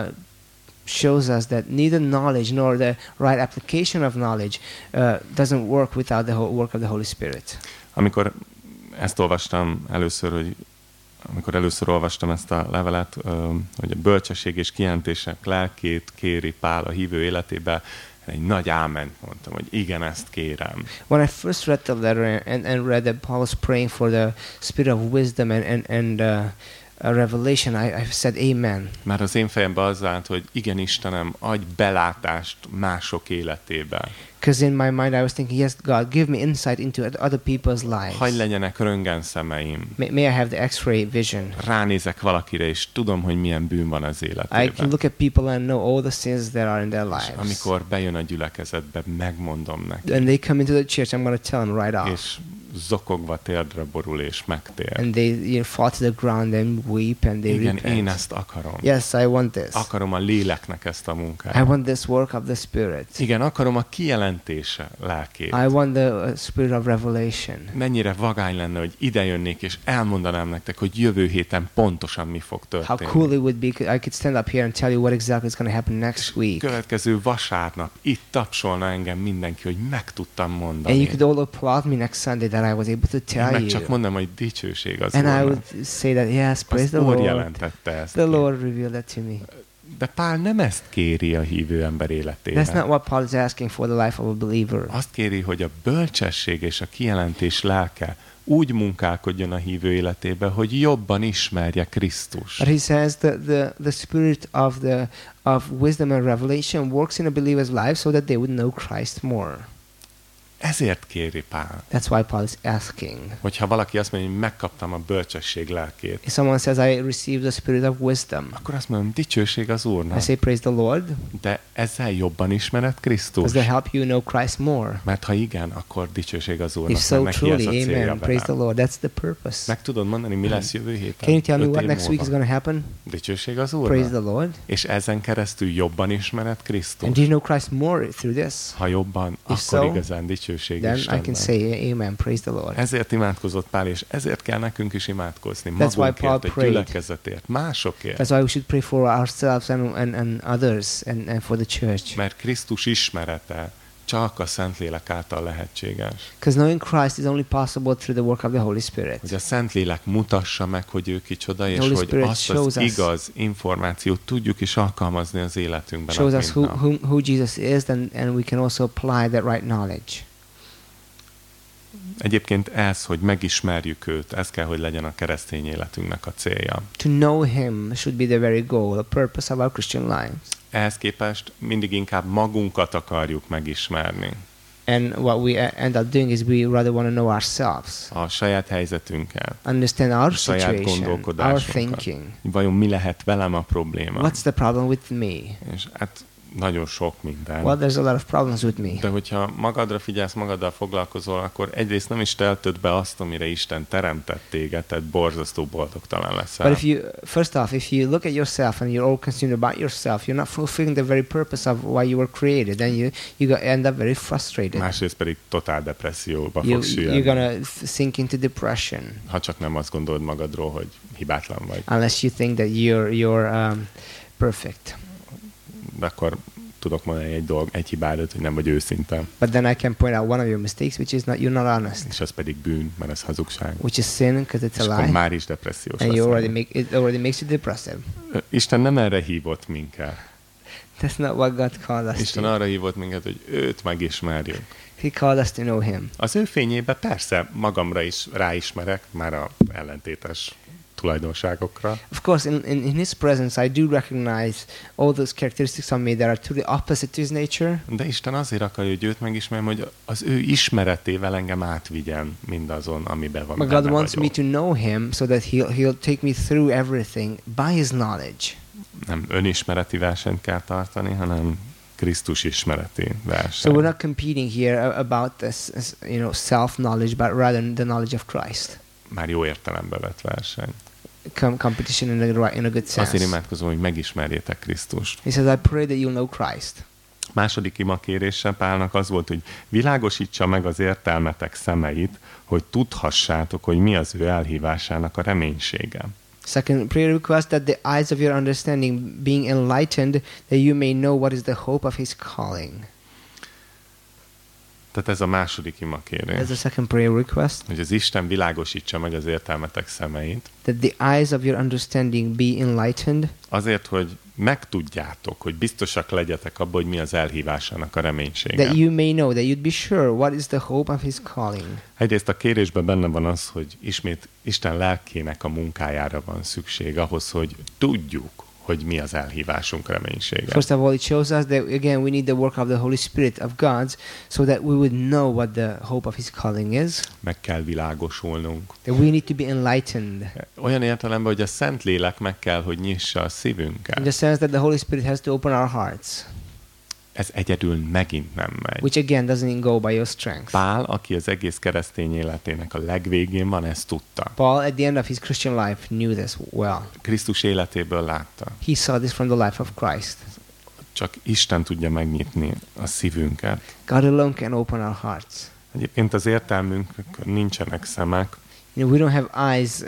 shows us that neither knowledge nor the right application of knowledge doesn't work without the work of the Holy Spirit. Amikor ezt olvastam először, amikor először olvastam ezt a levelet, hogy a bölcsesség és kijelentések lelkét kéri Pál a hívő életébe, egy nagy áment mondtam, hogy igen, ezt kérem. When I first read the letter and read that Paul was praying for the spirit of wisdom and a revelation, I said amen. Már az én fejemben az állt, hogy igen, Istenem, adj belátást mások életébe. Because in my mind I was thinking, yes, God, give me insight into other people's lives. Hagy legyenek röntgen szemeim. May I have the X-ray vision? Ránézek valakire, és tudom, hogy milyen bűn van az I can életében. look at people and know all the sins that are in their És lives. amikor bejön a gyülekezetbe, megmondom neki. When they come into the church, I'm going to tell them right off. És zokogva térdre borul, és megtér. And they fall to the ground and weep and they Igen, repent. én ezt akarom. Yes, I want this. Akarom a léleknek ezt a I munkáját. want this work of the Spirit. Igen, akarom a kijelentése lelkét. I want the spirit of revelation. Mennyire vagány lenne, hogy idejönnék, és elmondanám nektek, hogy jövő héten pontosan mi fog How történni. cool it would be I could stand up here and tell you what exactly is going to happen next week. Következő vasárnap itt tapsolna engem mindenki, hogy meg tudtam And you mondani. could all applaud me next Sunday that I was able to Én tell meg csak you. mondom, hogy dicsőség az And I Úrnak. would say that, yes, praise Az the Úr Lord. jelentette ezt The ki. Lord revealed that to me. De Pál nem ezt kéri a hívő ember That's életében. not what Paul is asking for the life of a believer. Azt kéri, hogy a bölcsesség és a kijelentés lelke úgy munkálkodjon a hívő életébe, hogy jobban ismerje Krisztus. But he says that the spirit of wisdom and revelation works in a believer's life so that they would know Christ more. Ezért kéri Pál. That's why Paul is asking. Hogyha valaki azt mondja, hogy megkaptam a bölcsesség lelkét, If someone says, I received the spirit of wisdom, akkor azt mondom, dicsőség az I Úrnak. say, praise the Lord. De ezzel jobban ismered Krisztus. Does that help you know Christ more? Mert ha igen, akkor dicsőség az Úrnak, If so, mert neki ez a truly, célja amen. Praise the velem. Lord. That's the purpose. Meg tudod mondani, mi lesz jövő héten? Can you tell me 5 what év next week is múlva? going to happen? Dicsőség az Praise Úrnak. the Lord. És ezen keresztül jobban ismered And Krisztus. do you know Christ more through this? Ha jobban, akkor so, igazán dicsőség Then I Istennek. can say amen. Praise the Lord. Ezért imádkozott Pál, és ezért kell nekünk is imádkozni. That's why Paul Magunkért, a prayed. gyülekezetért, másokért. That's why we should pray for ourselves and others and for the church. Mert Krisztus ismerete csak a Szentlélek által lehetséges. Because knowing Christ is only possible through the work of the Holy Spirit. Hogy a Szentlélek mutassa meg, hogy ő kicsoda, és Holy hogy Spirit azt shows az us- igaz információt tudjuk is alkalmazni az életünkben. Shows nap, us mint nap. who Jesus is, and we can also apply that right knowledge. Egyébként ez, hogy megismerjük őt, ez kell, hogy legyen a keresztény életünknek a célja. To know Him should be the very goal, the purpose of our Christian lives. Ehhez képest mindig inkább magunkat akarjuk megismerni. And what we end up doing is we rather want to know ourselves, A saját helyzetünket, understand our saját situation, our gondolkodásunkat. thinking. Vajon mi lehet velem a probléma? What's the problem with me? És hát nagyon sok minden. Well, there's a lot of problems with me. De hogyha magadra figyelsz, magaddal foglalkozol, akkor egyrészt nem is teltöd be azt, amire Isten teremtett téged, tehát borzasztó boldogtalan leszel. But if you look at yourself and you're all consumed about yourself, you're not fulfilling the very purpose of why you were created, then end up very frustrated. Másrészt pedig totál depresszióba You're fogsz süllyedni, gonna sink into depression ha csak nem azt gondolod magadról, hogy hibátlan vagy. unless you think that you're perfect. De akkor tudok mondani egy hibádat, hogy nem vagy őszinte, But then I can point out one of your mistakes, which is you're not honest, és az pedig bűn, mert ez hazugság. which is sin because it's És a akkor lie, már is depressziós and leszel. it already makes you depressive. Isten nem erre hívott minket. That's not what God called us Isten to. arra hívott minket, hogy őt megismerjük. He called us to know Him. Az ő fényébe persze magamra is ráismerek, már a ellentétes tulajdonságokra, Of course, in His presence, I do recognize all those characteristics of me that are totally opposite to His nature. de Isten azért akarja, hogy őt megismerjem, hogy az ő ismeretével engem átvigyen mindazon, amiben van But God benne wants me vagyok. to know Him so that He'll take me through everything by His knowledge. Nem önismereti versenyt kell tartani, hanem Krisztus ismereti So verseny. we're not competing here about this, self-knowledge, but rather the knowledge of Christ. Már jó értelembe vett verseny. Competition in a good Azért sense. imádkozom, hogy megismerjétek Krisztust. He says, I pray that you'll know Christ. Második imakérése Pálnak az volt, hogy világosítsa meg az értelmetek szemeit, hogy tudhassátok, hogy mi az ő elhívásának a reménysége. Second prayer request, that the eyes of your understanding being enlightened, that you may know what is the hope of His calling. Tehát ez a második imakérés, That's the second prayer request, hogy az Isten világosítsa meg az értelmetek szemeit, that the eyes of your understanding be enlightened, azért, hogy megtudjátok, hogy biztosak legyetek abban, hogy mi az elhívásának a reménysége. that you may know, that you'd be sure what is the hope of His calling. Egyrészt a kérésben benne van az, hogy ismét Isten lelkének a munkájára van szükség ahhoz, hogy tudjuk, hogy mi az elhívásunk reménysége. First of all, it shows us that, again, we need the work of the Holy Spirit of God's so that we would know what the hope of His calling is, Meg kell világosulnunk. that we need to be enlightened. Olyan értelemben, hogy a Szentlélek meg kell, hogy nyissa a In szívünket. the sense that the Holy Spirit has to open our hearts, Ez egyedül megint nem megy. which again doesn't go by your strength. Pál, aki az egész keresztény életének a legvégén van, ezt tudta. Paul, at the end of his Christian life, knew this well. Krisztus életéből látta. He saw this from the life of Christ. Csak Isten tudja megnyitni a szívünket. God alone can open our hearts. Egyébként az értelmünkön nincsenek szemek. You know, we don't have eyes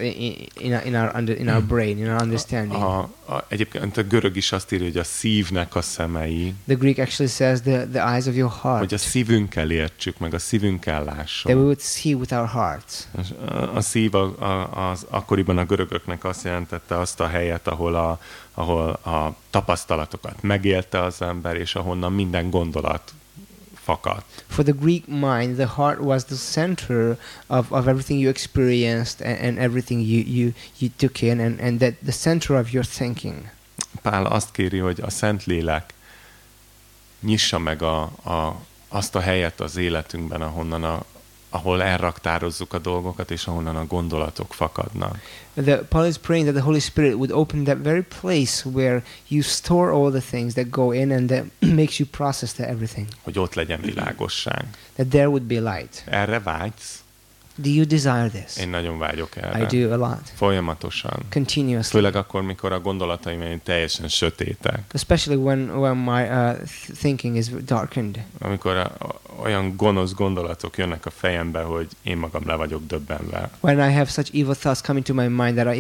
in our brain, in our understanding. Egyébként a görög is azt írja, hogy a szívnek a szemei, The Greek actually says the eyes of your heart, hogy a szívünkkel értsük, meg a szívünkkel that we lássuk. would see with our hearts. És a szív az akkoriban a görögöknek azt jelentette azt a helyet, ahol a tapasztalatokat megélte az ember, és ahonnan minden gondolat fakadt. For the Greek mind, the heart was the center of everything you experienced and everything you took in, and that the center of your thinking. Pál azt kéri, hogy a Szentlélek nyissa meg azt a helyet az életünkben, ahol elraktározzuk a dolgokat, és ahonnan a gondolatok fakadnak. Paul is praying that the Holy Spirit would open that very place where you store all the things that go in and that makes you process everything. Hogy ott legyen világosság. That there would be light. Erre vágysz? Do you desire this? Én nagyon vágyok erre. I do a lot. Folyamatosan. Continuously. Főleg akkor, mikor a gondolataim teljesen sötétek. Especially when my thinking is darkened. Amikor olyan gonosz gondolatok jönnek a fejembe, hogy én magam le vagyok döbbenve. When I have such evil thoughts coming to my mind that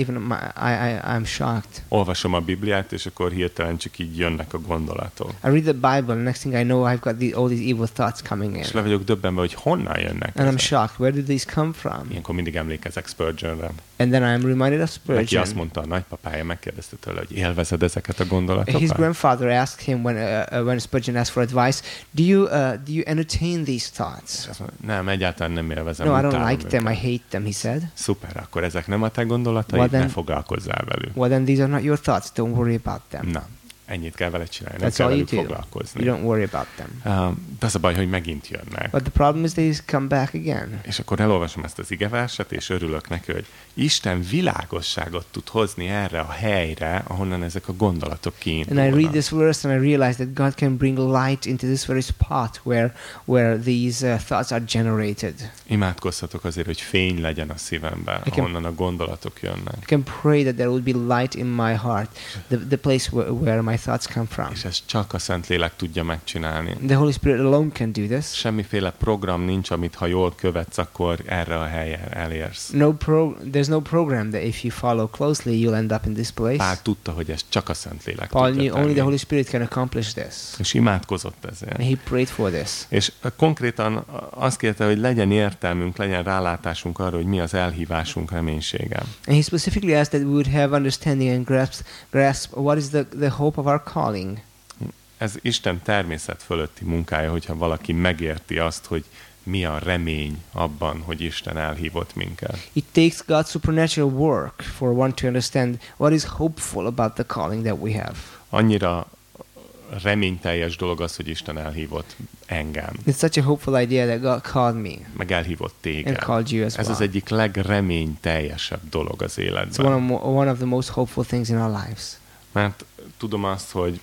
I'm shocked. Olvasom a Bibliát, és akkor hirtelen csak így jönnek a gondolatok. I read the Bible, and next thing I know, I've got all these evil thoughts coming in. És le vagyok döbbenve, hogy honnan jönnek And I'm ezek. shocked. Where did these come from? Ilyenkor mindig emlékezek Spurgeonre. And then I'm reminded of Neki azt Spurgeon. mondta, a nagypapája megkérdezte tőle, hogy élvezed ezeket a His gondolatokat? grandfather asked him when Spurgeon asked for advice, do you entertain these thoughts? És azt mondta, nem, egyáltalán nem élvezem. No, I don't utálom like them. I őket. hate them, he said. Szuper, akkor ezek nem a te gondolataid, Well, then- ne foglalkozzál velük. Well, then these are not your thoughts. Don't worry about them. Na, ennyit kell vele csinálni, nem That's kell all you velük do. foglalkozni. You don't worry about them. De az a baj, hogy megint jönnek. But the problem is they come back again. És akkor elolvasom ezt az igeverset, és örülök neki, hogy Isten világosságot tud hozni erre a helyre, ahonnan ezek a gondolatok And I read kiindulnak. this verse and I realize that God can bring light into this very spot where these thoughts are generated. Imádkozhatok azért, hogy fény legyen a szívemben, I can- ahonnan a gondolatok jönnek. I can pray that there will be light in my heart, the place where my thoughts come from. És ezt csak a Szentlélek tudja megcsinálni. The Holy Spirit alone can do this. Semmiféle program nincs, amit ha jól követsz, akkor erre a helyen elérsz. There's no program that if you follow closely, you'll end up in this place. Pál tudta, hogy ezt csak a Szentlélek Paul tudja knew only the tenni. Holy Spirit can accomplish this. És imádkozott ezért. And he prayed for this. És konkrétan azt kérte, hogy legyen értelmünk, legyen rálátásunk arra, hogy mi az elhívásunk reménysége. And he specifically asked that we would have understanding and grasp what is the hope of our calling. Ez Isten természet fölötti munkája, hogyha valaki megérti azt, hogy mi a remény abban, hogy Isten elhívott minket. It takes God's supernatural work for one to understand what is hopeful about the calling that we have. Annyira reményteljes dolog az, hogy Isten elhívott engem, It's such a hopeful idea that God called me meg elhívott and téged. called you as Ez az well. egyik legreményteljesebb dolog az It's életben. one of the most hopeful things in our lives. Mert tudom azt, hogy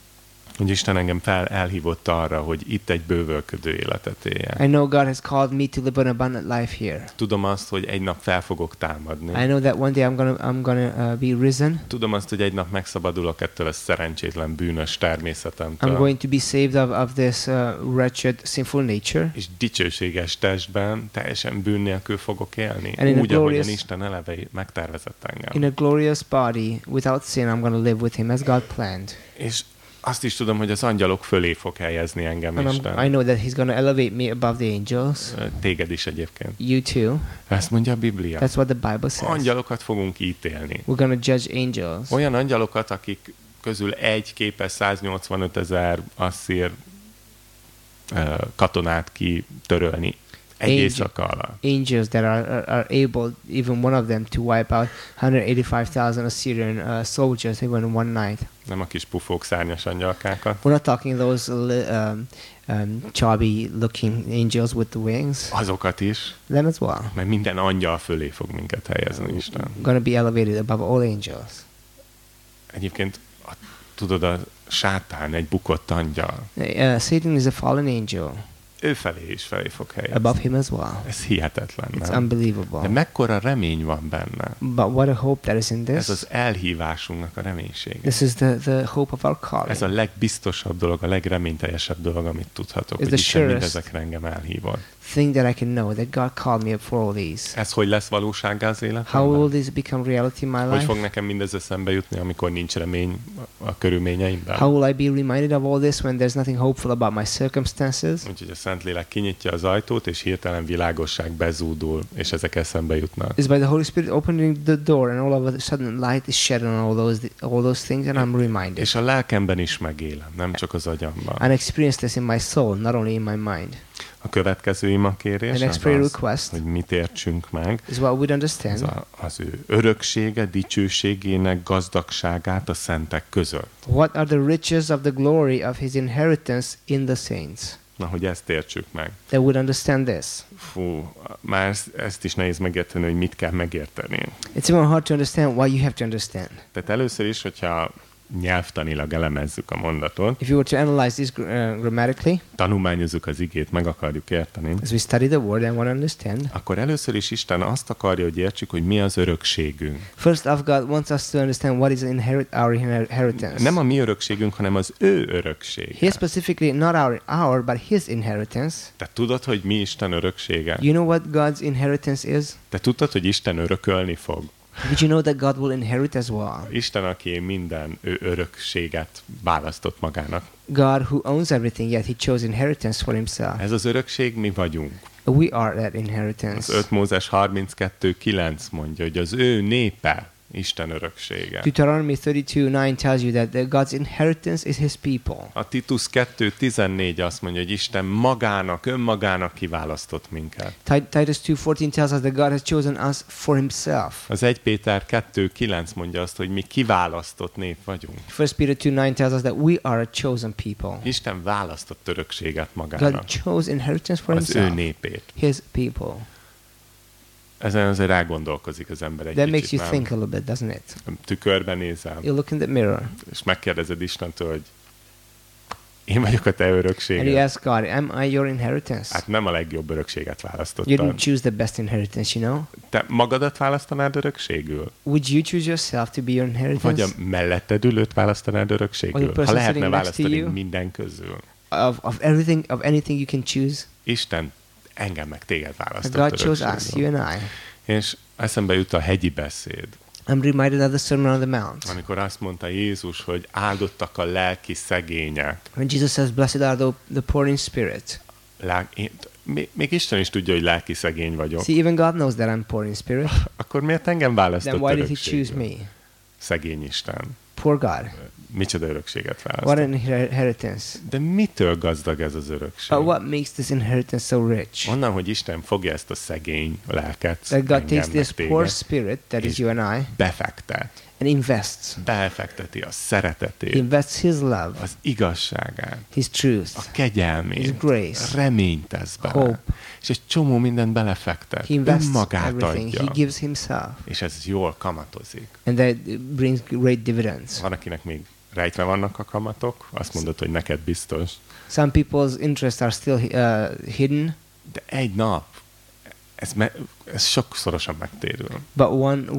Isten engem elhívott arra, hogy itt egy bővölködő életet éljek. I know God has called me to live an abundant life here. Tudom azt, hogy egy nap fel fogok támadni. I know that one day I'm gonna be risen. Tudom azt, hogy egy nap megszabadulok ettől a szerencsétlen, bűnös I'm természetemtől. going to be saved of this wretched, sinful nature. És dicsőséges testben teljesen bűn nélkül fogok élni. And in a Úgy, ahogyan glorious- Isten eleve megtervezett engem. In a glorious body, without sin, I'm gonna live with Him as God planned. És azt is tudom, hogy az angyalok fölé fog helyezni engem And Isten. I know that He's gonna elevate me above the angels. Téged is egyébként. You too. Ezt mondja a Biblia. That's what the Bible says. Angyalokat fogunk ítélni. We're gonna judge angels. Olyan angyalokat, akik közül egy képes 185 000 asszír katonát kitörölni egy Angel- éjszaka alatt. Angels that are able, even one of them, to wipe out 185,000 Assyrian soldiers even in one night. Nem a kis pufók szárnyas angyalkákat. We're not talking those chubby-looking angels with the wings. Azokat is, Them as well. mert minden angyal fölé fog minket helyezni Isten. Gonna be elevated above all angels. Egyébként tudod, a sátán egy bukott angyal. Satan is a fallen angel. Ő felé is felé fog helyezni. Above him as well. Ez hihetetlen, It's nem? De unbelievable. mekkora remény van benne? But what a hope that is in Ez this. az elhívásunknak a reménysége. This is the hope of our calling. Ez a legbiztosabb dolog, a legreményteljesebb dolog, amit tudhatok, It's hogy the Isten surest. mindezekre engem elhívott. Thing that I can know that God called me up for all these. Ez hogy lesz valósággá az How életemben? will this become reality in my Hogy life? fog nekem mindez eszembe jutni, amikor nincs remény a körülményeimben? How will I be reminded of all this when there's nothing hopeful about my circumstances? Úgyhogy a Szentlélek kinyitja az ajtót, és hirtelen világosság bezúdul, és ezek eszembe jutnak. It's by the Holy Spirit opening the door, and all of a sudden light is shed on all those things, and I'm reminded. És a lelkemben is megélem, nem csak az agyamban. And experience this in my soul, not only in my mind. A következő imakérés The next az prayer az, request hogy mit értsünk meg. is what we'd Ez understand. az ő öröksége, dicsőségének gazdagságát a szentek között. What are the riches of the glory of His inheritance in the saints? Na, hogy ezt értsük meg. That would understand this. Fú, már ezt is nehéz megérteni, hogy mit kell megérteni. It's even hard to understand what you have to understand. Tehát először is, hogyha nyelvtanilag elemezzük a mondatot, If you were to analyze this grammatically, tanulmányozzuk az igét, meg akarjuk érteni, as we study the word and want to understand, akkor először is Isten azt akarja, hogy értsük, hogy mi az örökségünk. first off, God wants us to understand what is our inheritance. Nem a mi örökségünk, hanem az ő öröksége. Here specifically, not our, but His inheritance. Te tudod, hogy mi Isten öröksége? You know what God's inheritance is? Te tudtad, hogy Isten örökölni fog? Did you know that God will inherit as well? Isten, aki minden örökséget választott magának. God who owns everything, yet He chose inheritance for Himself. Ez az örökség mi vagyunk. We are that Az inheritance. 5 Mózes 32:9 mondja, hogy az ő népe Isten öröksége. Deuteronomy 32:9 tells you that God's inheritance is His people. A Titus 2:14 azt mondja, hogy Isten önmagának kiválasztott minket. Titus 2:14 tells us that God has chosen us for Himself. Az 1 Péter 2:9 mondja azt, hogy mi kiválasztott nép vagyunk. 1 Peter 2:9 tells us that we are a chosen people. Isten választott örökséget God magának, chose inheritance for az ő Himself, népét. His people. Ezen azért elgondolkozik az ember egy That makes kicsit, you nem? think a little bit, doesn't it? Tükörben nézel, You look in the mirror és megkérdezed Istentől, hogy én vagyok a te and you örökséged. ask God, am I your inheritance? Hát nem a legjobb örökséget You választottad. didn't choose the best inheritance, you know? Te magadat választanád örökségül? Would you choose yourself to be your Vagy a inheritance? melletted ülőt választanád Or örökségül? the Ha person lehetne sitting next to választani you? minden közül. Of everything, of anything you can choose, Isten engem meg téged választott God chose us, örökségül. you and I. És eszembe jut a hegyi beszéd, I'm reminded of the Sermon on the Mount. amikor azt mondta Jézus, hogy áldottak a lelki szegények. When Jesus says, blessed are the poor in spirit. Még Isten is tudja, hogy lelki szegény vagyok. See, even God knows that I'm poor in spirit. Akkor miért engem Then választott why did He choose örökségül? me? Szegény Isten. Poor God. Micsoda örökséget What választott. an inheritance. De mitől gazdag ez az örökség? But what makes this inheritance so rich? Onnan, hogy Isten fogja ezt a szegény lelket, That God takes engem, this meg poor téged, spirit, that is és you and I, befektet. and invests. Befekteti a He szeretetét, invests His love, az igazságát, His a truth, His kegyelmét, grace, reményt tesz bele. hope. És egy csomó mindent belefektet. He invests Önmagát everything. He adja. gives Himself. És ez jól kamatozik. And that brings great dividends. Van, akinek még rejtve vannak a kamatok, azt mondod, hogy neked biztos. Some people's interests are still hidden, De egy nap ez sokszorosan megtérül. but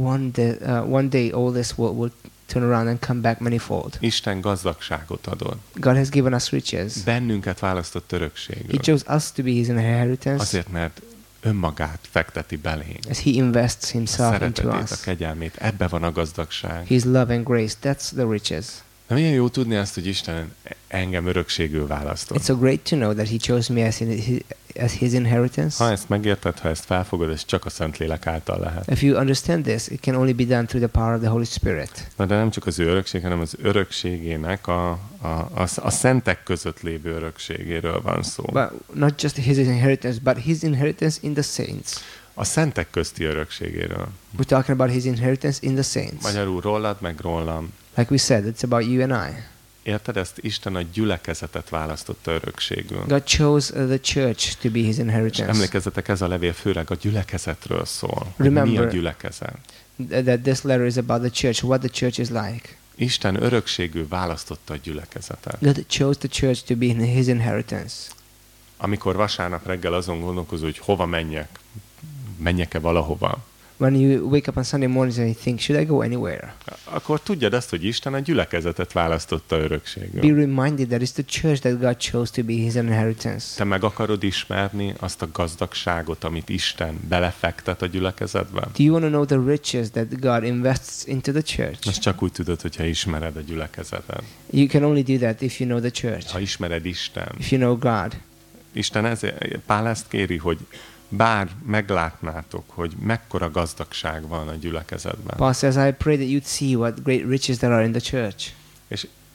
one day all this will turn around and come back manifold. Isten gazdagságot adott. God has given us riches. Bennünket választott örökségül. He chose us to be His inheritance Azért, mert önmagát fekteti belénk. as He invests A Himself into szeretetét, a us. kegyelmét, ebbe van a gazdagság. His love and grace, that's the riches. De milyen jó tudni azt, hogy Isten engem örökségül választott. It's so great to know that He chose me as His inheritance. Ha ezt megérted, ha ezt felfogod, ez csak a Szentlélek által lehet. If you understand this, it can only be done through the power of the Holy Spirit. Na de nem csak az ő örökség, hanem az örökségének a szentek között lévő örökségéről van szó. But not just His inheritance, but His inheritance in the saints. A szentek közti örökségéről. We're talking about His inheritance in the saints. Magyarul rólad, meg rólam. Like we said, it's about you and I. Érted ezt? Isten a gyülekezetet választotta örökségül. God chose the church to be His És inheritance. emlékezzetek, ez a levél főleg a gyülekezetről szól. Mi Remember- a gyülekezet? That this letter is about the church, what the church is like. Isten örökségül választotta a gyülekezetet. God chose the church to be His inheritance. Amikor vasárnap reggel azon gondolkozol, hogy hova menjek, menjek-e valahova, When you wake up on Sunday mornings and you think, should I go anywhere? akkor tudjad azt, hogy Isten a gyülekezetet választotta Be örökségül. reminded that it's the church that God chose to be His inheritance. Te meg akarod ismerni azt a gazdagságot, amit Isten belefektet a gyülekezetbe? Do you want to know the riches that God invests into the church? Most csak úgy tudod, hogyha ismered a gyülekezetet. You can only do that if you know the church, Ha ismered Isten. if you know God. Isten Pál ezt kéri, hogy bár meglátnátok, hogy mekkora gazdagság van a gyülekezetben. Paul says, I pray that you'd see what great riches there are in the church. És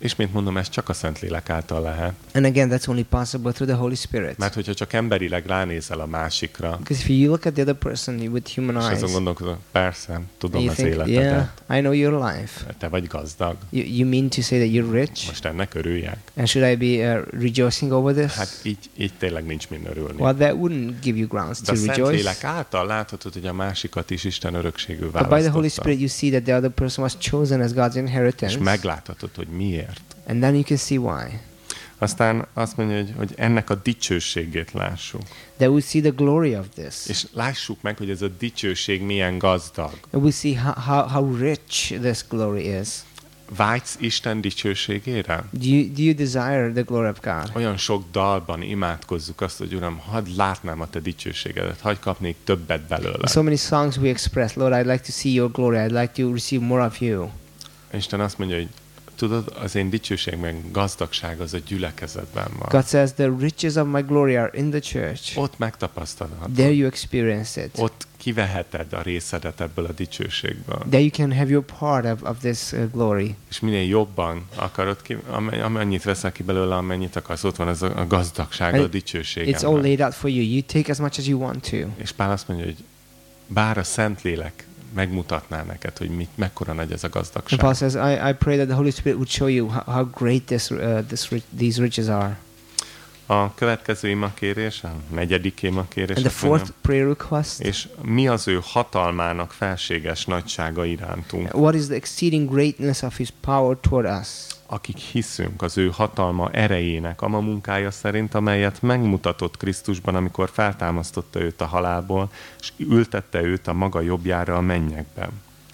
ismét mondom, ez csak a Szentlélek által lehet. And again, that's only possible through the Holy Spirit. Mert hogyha csak emberileg ránézel a másikra, Because if you look at the other person with human és eyes, azon gondolkozol, persze, tudom and you az think, életedet, yeah, I know your life. te vagy gazdag, You mean to say that you're rich? most ennek örüljek? And should I be rejoicing over this? Hát így tényleg nincs min örülni. Well, that wouldn't give you grounds De to a rejoice. Szentlélek által láthatod, hogy a másikat is Isten örökségül But by the Holy választotta. Spirit, you see that the other person was chosen as God's inheritance. És megláthatod, hogy miért. And then you can see why. Aztán azt mondja, hogy ennek a dicsőségét lássuk. That we see the glory of this. És lássuk meg, hogy ez a dicsőség milyen gazdag. And we see how rich this glory is. Vágysz Isten dicsőségére? Do you desire the glory of God? Olyan sok dalban imádkozzuk azt, hogy Uram, hadd látnám a te dicsőségedet, hadd kapnék többet belőle. In so many songs we express, Lord, I'd like to see your glory. I'd like to receive more of you. Isten azt mondja, hogy tudod, az én dicsőségem, gazdagság az a gyülekezetben van. God says the riches of my glory are in the church. Ott megtapasztalhatod. There you experience it. Ott kiveheted a részedet ebből a dicsőségből. There you can have your part of this glory. És minél jobban akarod ki, amennyit veszel ki belőle, amennyit akarsz, ott van ez a gazdagság, a dicsőségem. It's all laid out for you. You take as much as you want to. És Pál azt mondja, hogy bár a Szentlélek megmutatná neked, hogy mekkora nagy ez a And gazdagság. Paul says, I pray that the Holy Spirit would show you how great these riches are. A következő imakérés, a negyedik imakérés. And the fourth prayer request. És mi az ő hatalmának felséges nagysága irántunk? What is the exceeding greatness of his power toward us? Akik hiszünk az ő hatalma erejének, ama munkája szerint, amelyet megmutatott Krisztusban, amikor feltámasztotta őt a halálból, és ültette őt a maga jobbjára a mennyekben.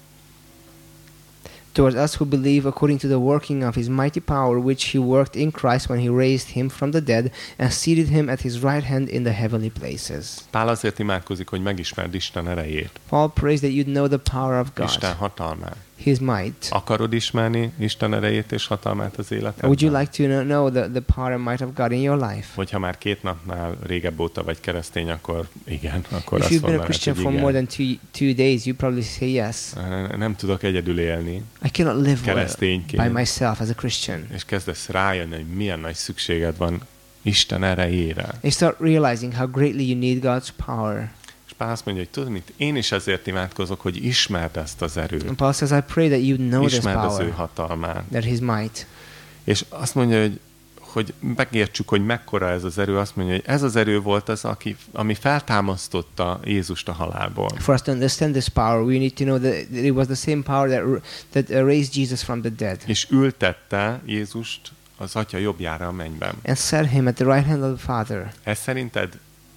Towards us who believe according to the working of his mighty power, which he worked in Christ when he raised him from the dead and seated him at his right hand in the heavenly places. Pál azért imádkozik, hogy megismerd Isten erejét, Paul prays that you'd know the power of Isten God, hatalmát. his might. Akarod ismerni Isten erejét és hatalmát az életedben? Would you like to know the power and might of God in your life? Hogyha már 2 napnál régebb óta vagy keresztény, akkor igen, akkor If azt you've been a mondanád, Christian hogy for igen. more than two days, you probably say yes. Nem tudok egyedül élni, I cannot live by keresztényként, myself as a Christian. és kezdesz rájönni, hogy milyen nagy szükséged van Isten erejére. And start realizing how greatly you need God's power. És Pál azt mondja, hogy tudod mit, én is ezért imádkozok, hogy ismerd ezt az erőt. And Paul says, I pray that you know this Ismerd az ő power, hatalmát. that his might. És azt mondja, hogy megértsük, hogy mekkora ez az erő, azt mondja, hogy ez az erő volt az, ami feltámasztotta Jézust a halálból. For us to understand this power, we need to know that it was the same power that raised Jesus from the dead És ültette Jézust az Atya jobbjára a mennyben. and set him at the right hand of the Father. Ez szerinted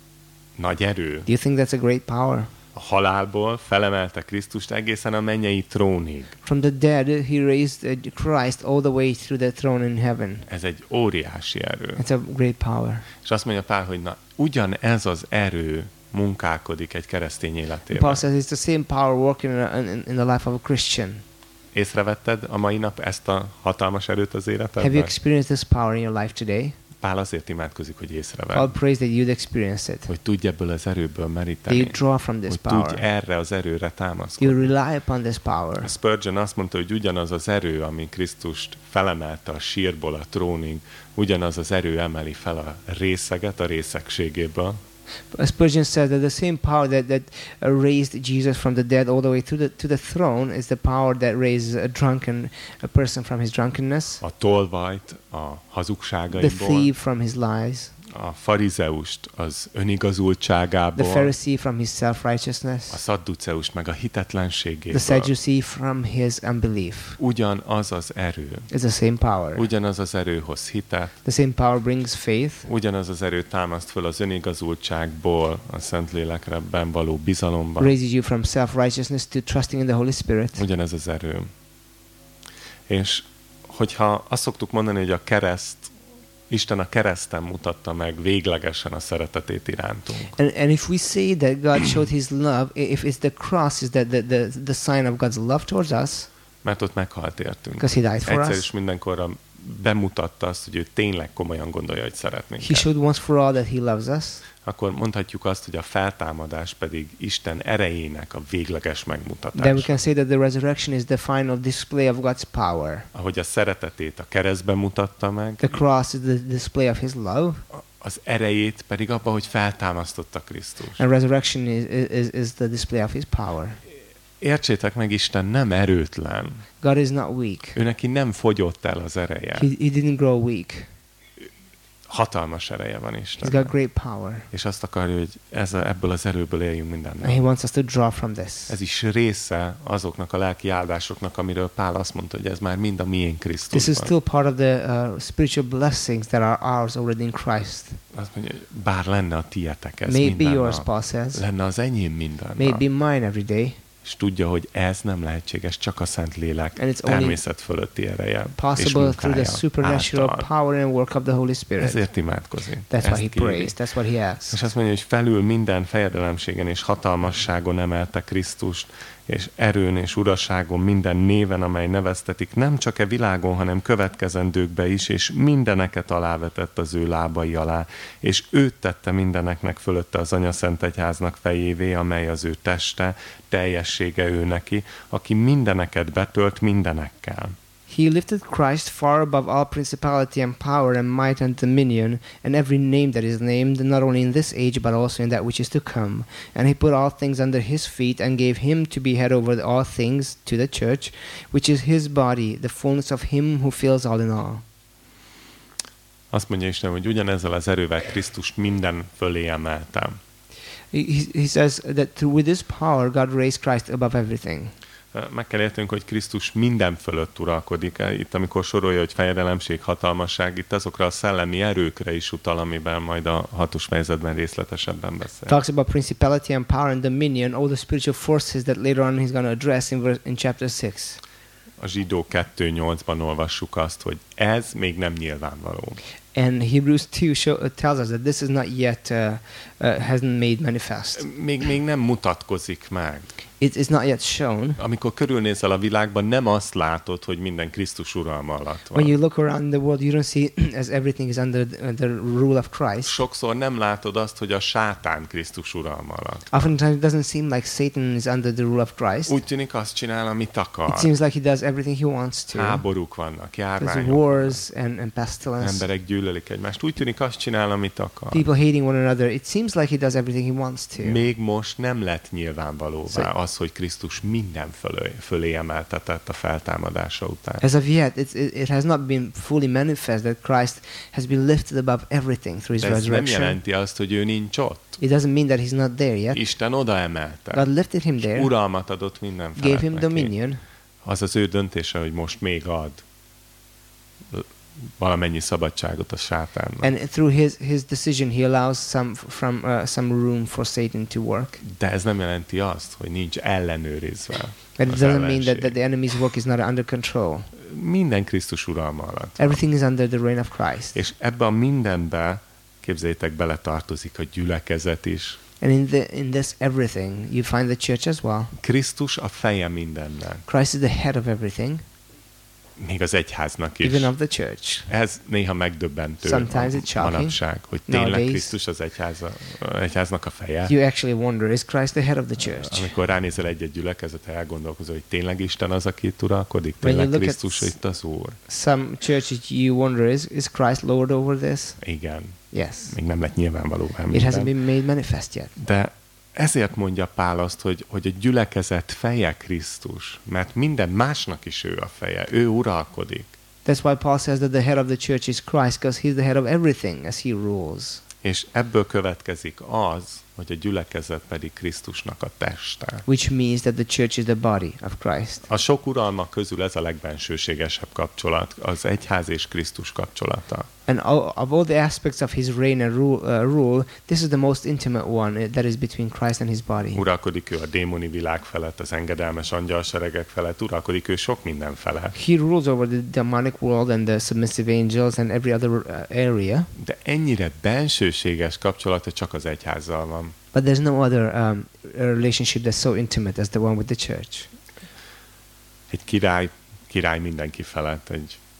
nagy erő? Do you think that's a great power? A halálból felemelte Krisztust egészen a mennyei trónig. From the dead, he raised Christ all the way through the throne in heaven. Ez egy óriási erő. It's a great power. És azt mondja Pál, hogy na, ugyanez az erő munkálkodik egy keresztény Paul életében. says it's the same power working in the life of a Christian. Észrevetted a mai nap ezt a hatalmas erőt az Have you életedben? experienced this power in your life today? Pál azért imádkozik, hogy észrevedd. Paul prays that you'd experience it. Hogy tudj ebből az erőből That meríteni. you draw from this Hogy tudj power. erre az erőre támaszkodni. You rely upon this power. Spurgeon azt mondta, hogy ugyanaz az erő, ami Krisztust felemelte a sírból a trónig, ugyanaz az erő emeli fel a részeget a részegségéből. Spurgeon says that the same power that raised Jesus from the dead all the way to the throne is the power that raises a person from his drunkenness, A tolvajt a the hazugságaiból, thief from his lies, a farizeust az the önigazultságából, Pharisee from his a self-righteousness, szadduceust meg a the hitetlenségéből. Sadducee from his unbelief. Ugyanaz az erő. It's the same power. Ugyanaz az erő hoz hitet, The same power brings faith. ugyanaz az erő támaszt föl az önigazultságból a Szentlélekben való bizalomba. Raises you from self-righteousness to trusting in the Holy Spirit. Ugyanez az erő. És hogyha azt szoktuk mondani, hogy a kereszt, Isten a kereszten mutatta meg véglegesen a szeretetét irántunk. And if we say that God showed his love, if it's the cross is the sign of God's love towards us, Mert ott meghalt értünk. because he died for Egyszer us, is mindenkorra bemutatta azt, hogy ő tényleg komolyan gondolja, hogy szeret He minket. showed once for all that he loves us. Akkor mondhatjuk azt, hogy a feltámadás pedig Isten erejének a végleges Then we megmutatása. can say that the resurrection is the final display of God's power. Ahogy a szeretetét a keresztben mutatta meg, The cross is the display of his love, az erejét pedig abba, hogy feltámasztotta Krisztus. and resurrection is the display of his power. Értsétek meg, Isten nem erőtlen. God is not weak. Ő neki nem fogyott el az ereje. He didn't grow weak. Hatalmas ereje van He's Isten. got great power. És azt akarja, hogy ebből az erőből éljünk minden And he nap. wants us to draw from this. Ez is része azoknak a lelki áldásoknak, amiről Pál azt mondta, hogy ez már mind a miénk This is Krisztusban. still part of the spiritual blessings that are ours already in Christ. Azt mondja, hogy bár lenne a tietek ez May it be minden yours, nap. Paul says. Lenne az enyém minden May it be nap. mine every day. És tudja, hogy ez nem lehetséges, csak a Szent Lélek And it's only természet fölötti ereje és Possible through the munkája supernatural által. power and work of the Holy Spirit. Ezért imádkozik. That's why Ezt he kéri. prays. That's what he asks. És azt mondja, hogy felül minden fejedelemségen és hatalmasságon emelte Krisztust, és erőn és uraságon minden néven, amely neveztetik, nem csak e világon, hanem következendőkbe is, és mindeneket alávetett az ő lábai alá, és őt tette mindeneknek fölötte az Anya Szent Egyháznak fejévé, amely az ő teste, teljessége ő neki, aki mindeneket betölt mindenekkel. He lifted Christ far above all principality and power and might and dominion and every name that is named, not only in this age but also in that which is to come. And he put all things under his feet and gave him to be head over all things to the church, which is his body, the fullness of him who fills all in all. Azt mondja Isten, hogy ugyanezzel az erővel Krisztust minden fölé emeltem. He says that with this power God raised Christ above everything. Meg kell értenünk, hogy Krisztus minden fölött uralkodik. Itt, amikor sorolja, hogy fejedelemség, hatalmasság, itt azokra a szellemi erőkre is utal, amiben majd a 6. fejezetben részletesebben beszél. Talks about principality and power and dominion, all the spiritual forces that later on he's going to address in chapter 6. A Zsidó 2.8-ban olvassuk azt, hogy ez még nem nyilvánvaló. And Hebrews 2 tells us that this is not yet, hasn't made manifest. Még nem mutatkozik meg. It is not yet shown. Amikor körülnézel a világban, nem azt látod, hogy minden Krisztus uralma alatt When van. you look around the world, you don't see as everything is under the rule of Christ. Sokszor nem látod azt, hogy a sátán Krisztus uralma alatt. Oftentimes it doesn't seem like Satan is under the rule of Christ. Úgy tűnik, azt csinál, amit akar. It seems like he does everything he wants to. Háborúk vannak, There's járványok. wars and pestilence. Emberek gyűlölik egymást. Úgy tűnik, azt csinál, amit akar. People hating one another. It seems like he does everything he wants to. Még most nem lett nyilvánvalóvá So- az, hogy Krisztus minden fölé emeltetett a feltámadása után. As of yet, it has not been fully manifest that Christ has been lifted above everything through his De ez nem resurrection. jelenti azt, hogy ő nincs ott. It doesn't mean that he's not there yet. Isten oda emelte. God lifted him És there, uralmat adott minden gave felett him neki. dominion, Az az ő döntése, hogy most még ad valamennyi szabadságot a sátánnak. and through his decision, he allows some room for Satan to work. De ez nem jelenti azt, hogy nincs ellenőrizve. But it az doesn't mean ellenség. that the enemy's work is not under control. Minden Krisztus uralma alatt van. Everything is under the reign of Christ. És ebbe a mindenbe, képzeljétek, bele tartozik a gyülekezet is. And in this everything, you find the church as well. Krisztus a feje mindennek. Christ is the head of everything, Még az egyháznak is. even of the church. Ez néha megdöbbentő Sometimes it's shocking. manapság, hogy tényleg Nowadays. Krisztus az egyháznak a feje. You actually wonder, is Christ the head of the church? Amikor ránézel egy-egy gyülekezetre, elgondolkozol, hogy tényleg Isten az, aki itt uralkodik? When you Tényleg look at Krisztus itt az Úr? Some churches, you wonder, is Christ Lord over this? Igen. Yes. Még nem lett nyilvánvalóvá It hasn't minden. been made manifest yet. De ezért mondja Pál azt, hogy a gyülekezet feje Krisztus, mert minden másnak is ő a feje, ő uralkodik. That's why Paul says that the head of the church is Christ, because he's the head of everything as he rules. És ebből következik az, hogy a gyülekezet pedig Krisztusnak a teste. Which means that the church is the body of Christ. A sok uralmak közül ez a legbensőségesebb kapcsolat, az egyház és Krisztus kapcsolata. And of all the aspects of his reign and rule, this is the most intimate one that is between Christ and his body. Uralkodik ő a démoni világ felett, az engedelmes angyalseregek felett, uralkodik ő sok minden felett. He rules over the demonic world and the submissive angels and every other area. De ennyire bensőséges kapcsolata csak az egyházzal van. But there's no other relationship that's so intimate as the one with the church. Egy király mindenki felett, egy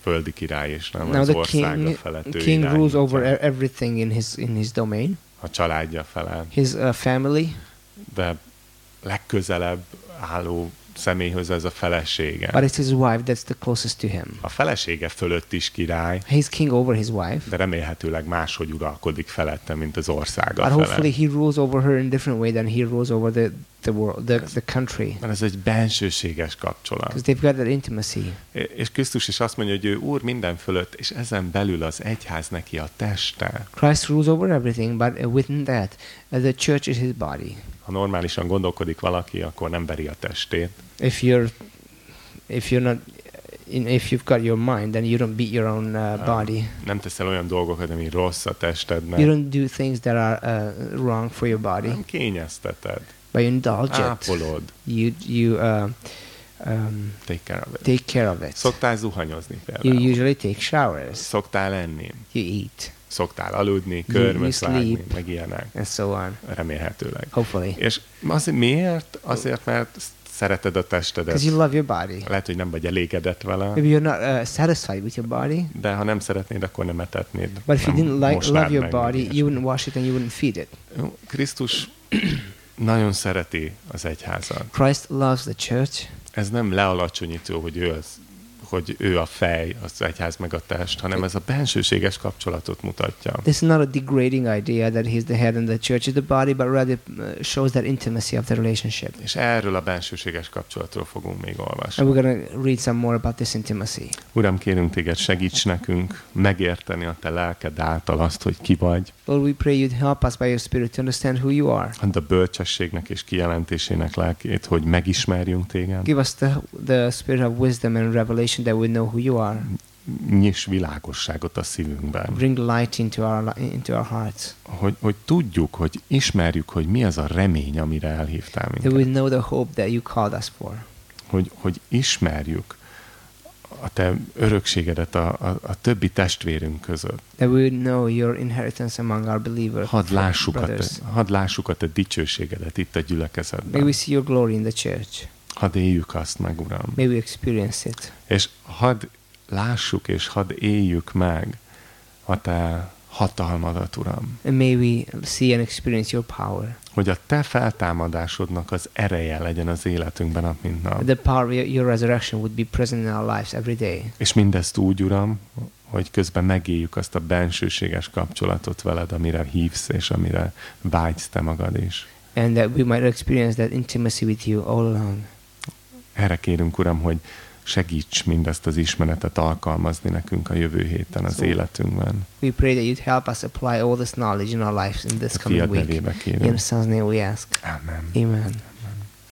földi király, és nem Now az the országa felett ő king rules over irányítja, everything in his domain, a családja felett, his family, de legközelebb álló személyhöz ez a felesége. but it's his wife that's the closest to him. A felesége fölött is király, He's king over his wife, de remélhetőleg máshogy uralkodik felette, mint az országa but hopefully felett. he rules over her in a different way than he rules over the world, the country. Mert ez egy bensőséges kapcsolat. Because they've got that intimacy. És Krisztus is azt mondja, hogy ő Úr minden fölött, és ezen belül az egyház neki a teste. Christ rules over everything, but within that, the church is his body. Ha normálisan gondolkodik valaki, akkor nem veri a testét. If you've got your mind, then you don't beat your own body. Nem teszel olyan dolgokat, ami rossz a testednek. You don't do things that are wrong for your body, Nem kényezteted. but you indulge it. Ápolod. You Take care of it. take care of it. Szoktál zuhanyozni You például. usually take showers. Szoktál enni. You eat, Szoktál aludni, You körmöt sleep. vágni, meg ilyenek. and so on. Remélhetőleg. Hopefully, És miért? Azért, mert szereted a testedet. because you love your body. Lehet, hogy nem vagy elégedett vele, Maybe you're not satisfied with your body, de ha nem szeretnéd, akkor nem etetnéd. but if you Nem didn't love mosnád your meg, body, ilyesmi. you wouldn't wash it and you wouldn't feed it. Krisztus nagyon szereti az egyházat. Christ loves the church. Ez nem lealacsonyító, hogy ő a fej, az egyház meg a test, hanem ez a bensőséges kapcsolatot mutatja. This is not a degrading idea that he's the head and the church is the body, but rather shows that intimacy of the relationship. És erről a bensőséges kapcsolatról fogunk még olvasni. And we're going to read some more about this intimacy. Uram, kérünk téged, segíts nekünk megérteni a te lelked által azt, hogy ki vagy. Lord, we pray you'd help us by your Spirit to understand who you are. Add a bölcsességnek és kijelentésének lelkét, hogy megismerjünk téged. Give us the spirit of wisdom and revelation that we know who you are. Nyiss világosságot a szívünkben. Bring light into our hearts. Hogy tudjuk, hogy ismerjük, hogy mi az a remény, amire elhívtál That we minket. know the hope that you called us for. Hogy ismerjük a te örökségedet a többi testvérünk között. That we would know your inheritance among our believers. Hadd lássuk a te dicsőségedet itt a May gyülekezetben. we see your glory in the church. Hadd éljük azt meg, Uram. May we experience it. És hadd lássuk és hadd éljük meg a te hatalmadat, Uram. And may we see and experience your power. Hogy a te feltámadásodnak az ereje legyen az életünkben nap mint nap. The power of your resurrection would be present in our lives every day. És mindezt úgy, Uram, hogy közben megéljük azt a bensőséges kapcsolatot veled, amire hívsz és amire vágysz te magad is. And that we might experience that intimacy with you all along. Erre kérünk, Uram, hogy segíts mindezt az ismeretet alkalmazni nekünk a jövő héten az életünkben. We pray that you'd help us apply all this knowledge in our lives in this A coming fiad week. nevébe In kérünk. Son's name we ask. Amen. Amen.